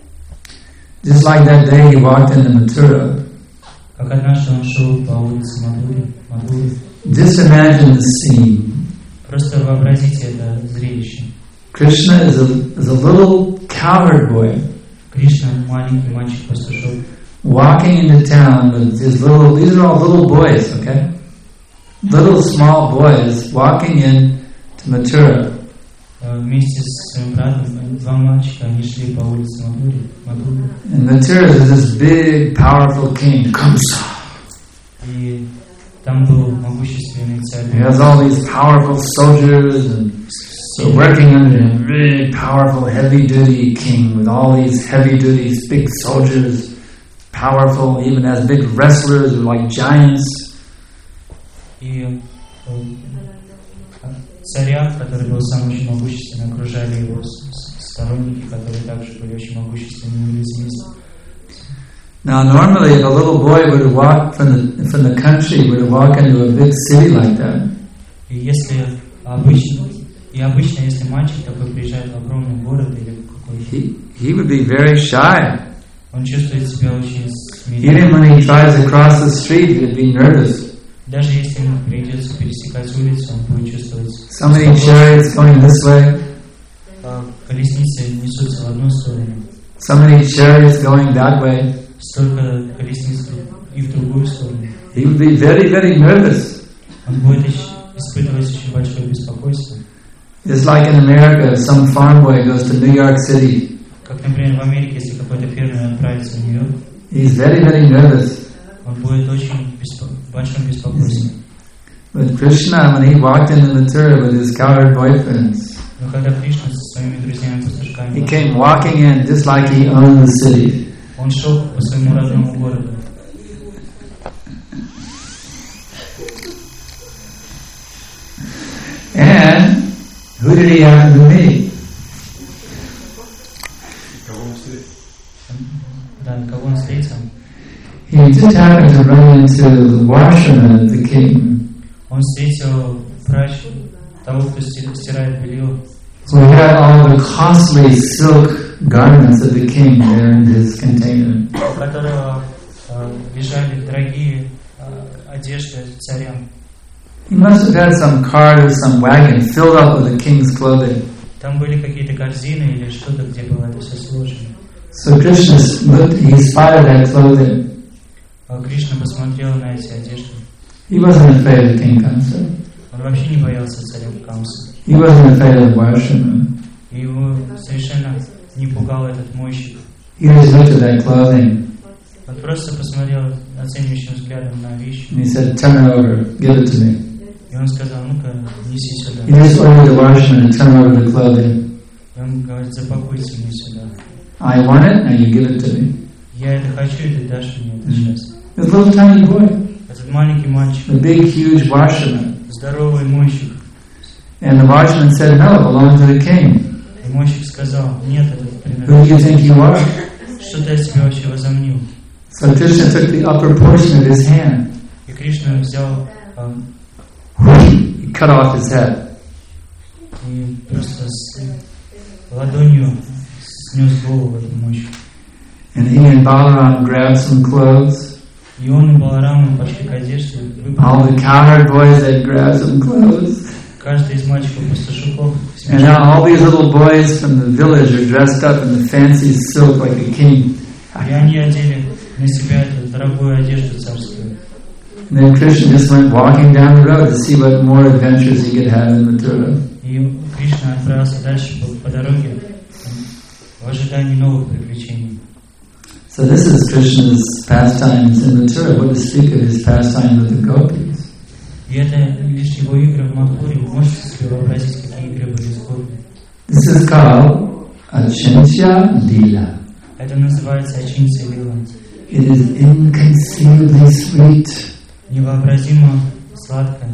Just like that day he walked into Mathura. Как однажды он шел по улице Мадури, Мадури. Just imagine the scene. Просто вообразите это зрелище. Krishna is a, is a little cowherd boy Кришна, маленький мальчик-пастушок, walking into town with his little, these are all little boys, okay? Little small boys walking in to Mathura. э, вместе с своим братом, э, два мальчика, они шли по улице Мадури, Мадури. And Mathura is this big, powerful king, Kamsa. И там был могущественный царь. He has all these powerful soldiers and so working under him, really powerful, heavy-duty king with all these heavy-duty, big soldiers, powerful, even has big wrestlers who are like giants. И э, царя, который был сам очень могущественный, окружали его с- с- сторонники, которые также были очень могущественными людьми. Now, normally, if a little boy were to walk from the from the country, were to walk into a big city like that, И если обычно, и обычно, если мальчик такой приезжает в огромный город или в какой-то, he he would be very shy. он чувствует себя очень Even смиренно. when he tries to cross the street, he'd be nervous. Даже если ему придется пересекать улицу, он будет чувствовать. So many chariots going this way, А колесницы несутся в одну сторону, so many chariots going that way. столько колесниц и в другую сторону. He would be very, very nervous. Он будет ищ- испытывать очень большое беспокойство. It's like in America, if some farm boy goes to New York City. Как, например, в Америке, если какой-то фермер отправится в Нью-Йорк, He's very, very nervous. он будет очень беспо- в большом беспокойстве. But Krishna, when he walked into Mathura with his cowherd boyfriends, Но когда Кришна со своими he друзьями-пастушками, came walking in just like he owned the city. он шел по своему родному городу. And who did he happen to meet? into the washerman of the king, Он встретил прач того, кто сти- стирает белье, who had all the costly silk garments of the king there in his container. у которого э, лежали дорогие э, одежды царям. He must have had some cart or some wagon filled up with the king's clothing. Там были какие-то корзины или что-то, где было это все сложено. So Krishna looked, he spotted that clothing. А Кришна посмотрел на эти одежды. He wasn't afraid of King Kamsa. Он вообще не боялся царя Камса. He wasn't afraid of washerman. И его совершенно не пугал этот мойщик. He just looked at that clothing Он просто посмотрел оценивающим взглядом на вещь. and he said, "Turn it over, give it to me." И он сказал, ну-ка, неси сюда. He just ordered the washerman to turn over the clothing. И он говорит, запакуйте мне сюда. I want it, now you give it to me. Я это хочу, и ты дашь мне это сейчас. This little tiny boy, Этот маленький мальчик, the big, huge washerman. здоровый мойщик. And the watchman said, "No, it belongs to the king. И мойщик сказал, нет, это Who do you think принадлежит. you are?" Что ты о себе вообще возомнил? So Krishna took the upper portion of his hand. И Кришна взял а, He cut off his head. и просто с ладонью снес голову этому мойщику. And he and Balaram grabbed some clothes. И он и Баларамом пошли к одежде, All выбрали. the cowherd boys, they grabbed some clothes. Каждый из мальчиков-пастушуков And now all these little boys from the village are dressed up in the fancy silk like a king. и они одели на себя эту дорогую одежду царскую. And then Krishna just went walking down the road to see what more adventures he could have in Mathura. И Кришна отправился дальше по, по дороге в ожидании новых приключений. So this is Krishna's pastimes in Mathura. What to speak of his pastimes with the gopis? И это лишь его игры в Мадхуре. Можете себе вообразить, какие игры были с гопи? This is called Achintya Lila. Это называется Ачинтя Лила. It is inconceivably sweet. Невообразимо сладкое.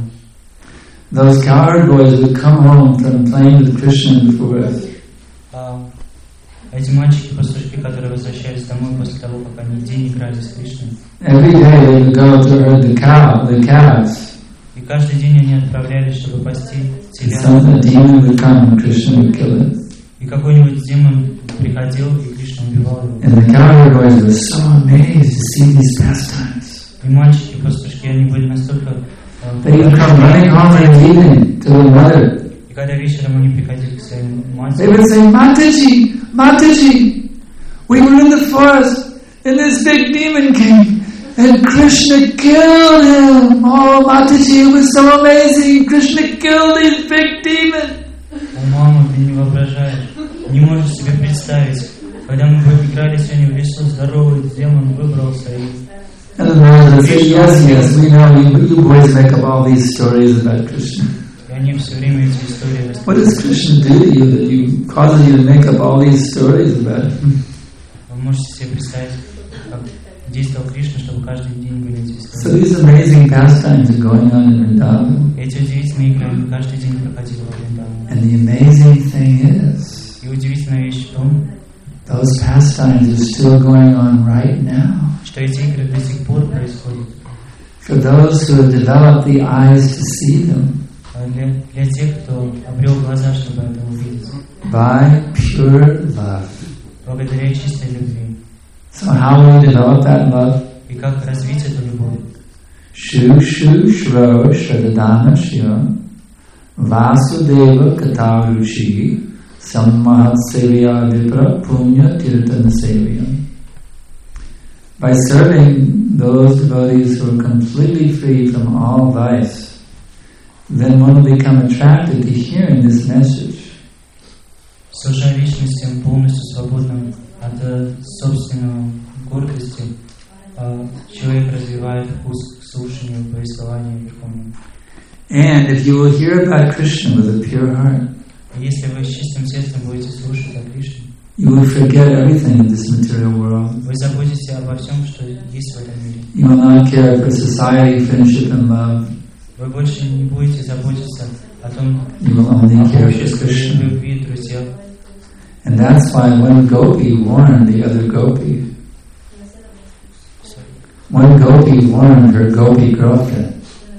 Those cowherd boys would come home from playing with Krishna in the forest. А эти мальчики-пастушки, которые возвращались домой после того, как они день играли с Кришной, Every day they would go to herd the cow, the calves. и каждый день они отправлялись, чтобы пасти And телят. some a demon would come and Krishna would kill it. И какой-нибудь демон приходил, и Кришна убивал его. And the cowherd boys were so amazed to see these pastimes. И мальчики-пастушки, они были настолько... э, They would come running home in the evening to the mother. И когда вечером они приходили к своим They матери, would say, "Mataji, Mataji, we were in the forest and this big demon came and Krishna killed him. Oh, Mataji, it was so amazing. Krishna killed this big demon." о, мама, ты не воображаешь, не можешь себе представить, когда мы играли сегодня в лесу, здоровый демон выбрался, и And the mothers would say, "Yes, yes, we know. You, you boys make up all these stories about Krishna. и они все время эти истории What does рассказывали. Krishna do to you that you causes you to make up all these stories about him?" Вы можете себе представить, как действовал Кришна, чтобы каждый день были эти So истории. these amazing pastimes are going on in Vrindavan. Эти удивительные игры, они каждый день проходили во Вриндаване. And the amazing thing is, И удивительная вещь в том, those pastimes are still going on right now. что эти игры до сих пор происходят. For those who have developed the eyes to see them А Для, для тех, кто обрел глаза, чтобы это увидеть, by pure love. благодаря чистой любви. So how will we develop that love? И как развить эту любовь? Shu shu shro shradadana shya Vasudeva katarushi sammahat sevya vipra punya tirtana sevya. By serving those devotees who are completely free from all vice, then one will become attracted to hearing this message. Служа личностям, полностью свободным от э, собственной гордости, э, человек развивает вкус к слушанию повествования Верховного. And if you will hear about Krishna with a pure heart, И если вы с чистым сердцем будете слушать о Кришне, you will forget everything in this material world. вы забудете обо всем, что есть в этом мире. You will not care for society, friendship, and love. Вы больше не будете заботиться о том, You will only care о for обществе, Krishna. любви, друзьях. And that's why one gopi warned the other gopi. One gopi warned her gopi girlfriend.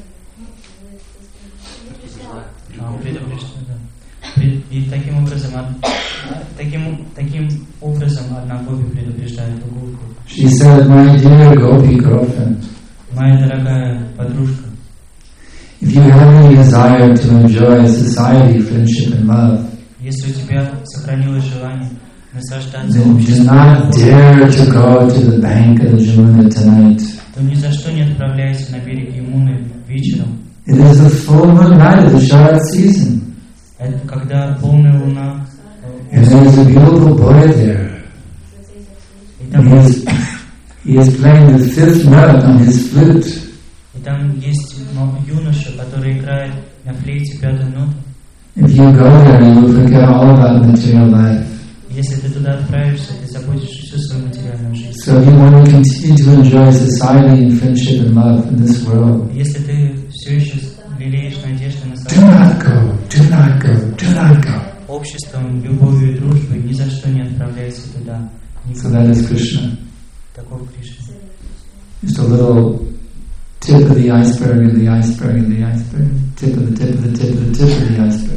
И таким образом, таким, таким образом одна гопи предупреждает другую. She said, "My dear gopi girlfriend, моя дорогая подружка, if you have any desire to enjoy society, friendship, and love, если у тебя сохранилось желание наслаждаться then do обществом, not dare to go to the bank of the Jamuna tonight. то ни за что не отправляйся на берег Ямуны вечером. It is the full moon night of the Sharad season, Это когда полная луна, and there is a beautiful boy there. и там, He is, he is playing the fifth note on his flute. и там есть юноша, который играет на флейте пятую ноту. If you go there, you will forget all about material life. Если ты туда отправишься, ты забудешь всю свою материальную жизнь. So if you want to continue to enjoy society and friendship and love in this world, Если ты все еще лелеешь надежды на do not go, do not go, do not go. обществом, любовью и дружбой, ни за что не отправляйся туда. So that is Krishna. Таков Кришна. Just a little tip of the iceberg of the iceberg of the iceberg. Tip of the tip of the tip of the tip of the iceberg.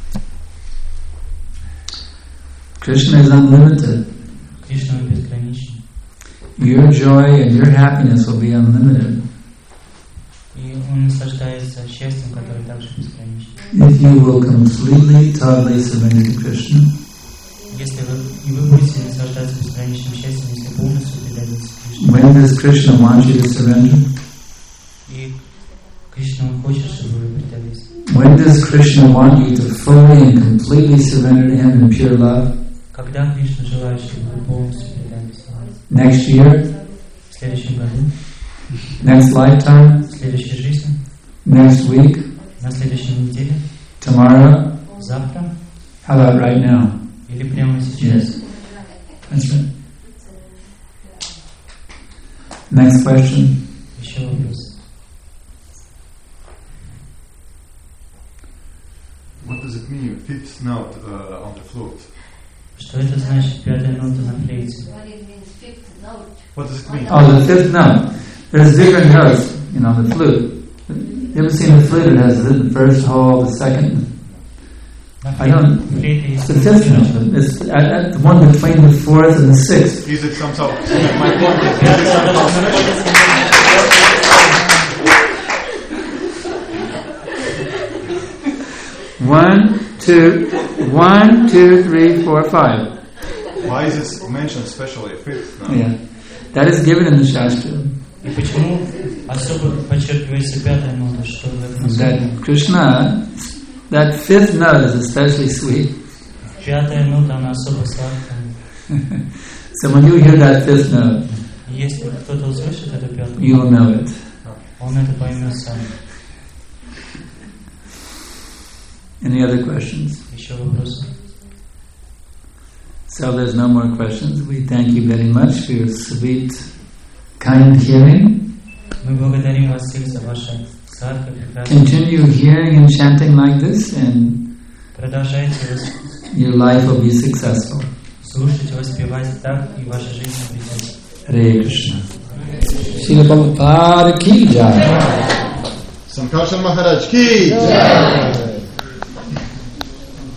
Krishna is unlimited. Кришна безграничен. Your joy and your happiness will be unlimited И он наслаждается счастьем, которое также безгранично. if you will completely, totally surrender to Krishna. Если вы, и вы будете наслаждаться безграничным счастьем, если полностью предадитесь Кришне. When does Krishna want you to surrender? И Кришна хочет, чтобы вы предались. When does Krishna want you to fully and completely surrender to Him in pure love? Когда Кришна желает, чтобы вы полностью предались ему? Next year? В следующем году, Next lifetime? в следующей жизни, Next week? на следующей неделе, Tomorrow? завтра How about right now? или прямо сейчас? That's right. Next question. Еще вопрос. What does it mean, fifth note uh, on the flute? Что это значит пятая нота на флейте? What does it mean? Oh, the fifth note. There's different notes, you know, the flute. You ever seen the flute? It has the first hole, the second. На I don't. флейте It's есть the fifth note. It's at, at the one between the fourth and the sixth. Is it some sort of... My point is, is it some combination? One, two, one, two, three, four, five. Why is this mentioned especially fifth note? Yeah, that is given in the Shastra. И почему особо подчеркивается пятая нота, что в этом особенно? That Krishna, that fifth note is especially sweet. Пятая нота, она особо сладкая. So when you hear that fifth note, Если кто-то услышит эту пятую you will know it. он это поймет сам. Any other questions? Еще вопросы? So there's no more questions. We thank you very much for your sweet, kind hearing. Мы благодарим вас всех за ваше сладкое, прекрасное. Continue hearing and chanting like this, and Продолжайте your life will be successful. слушать, воспевать так, и ваша жизнь придет. Hare Krishna. Srila Prabhupada ki jai. Sankarshan Maharaj ki!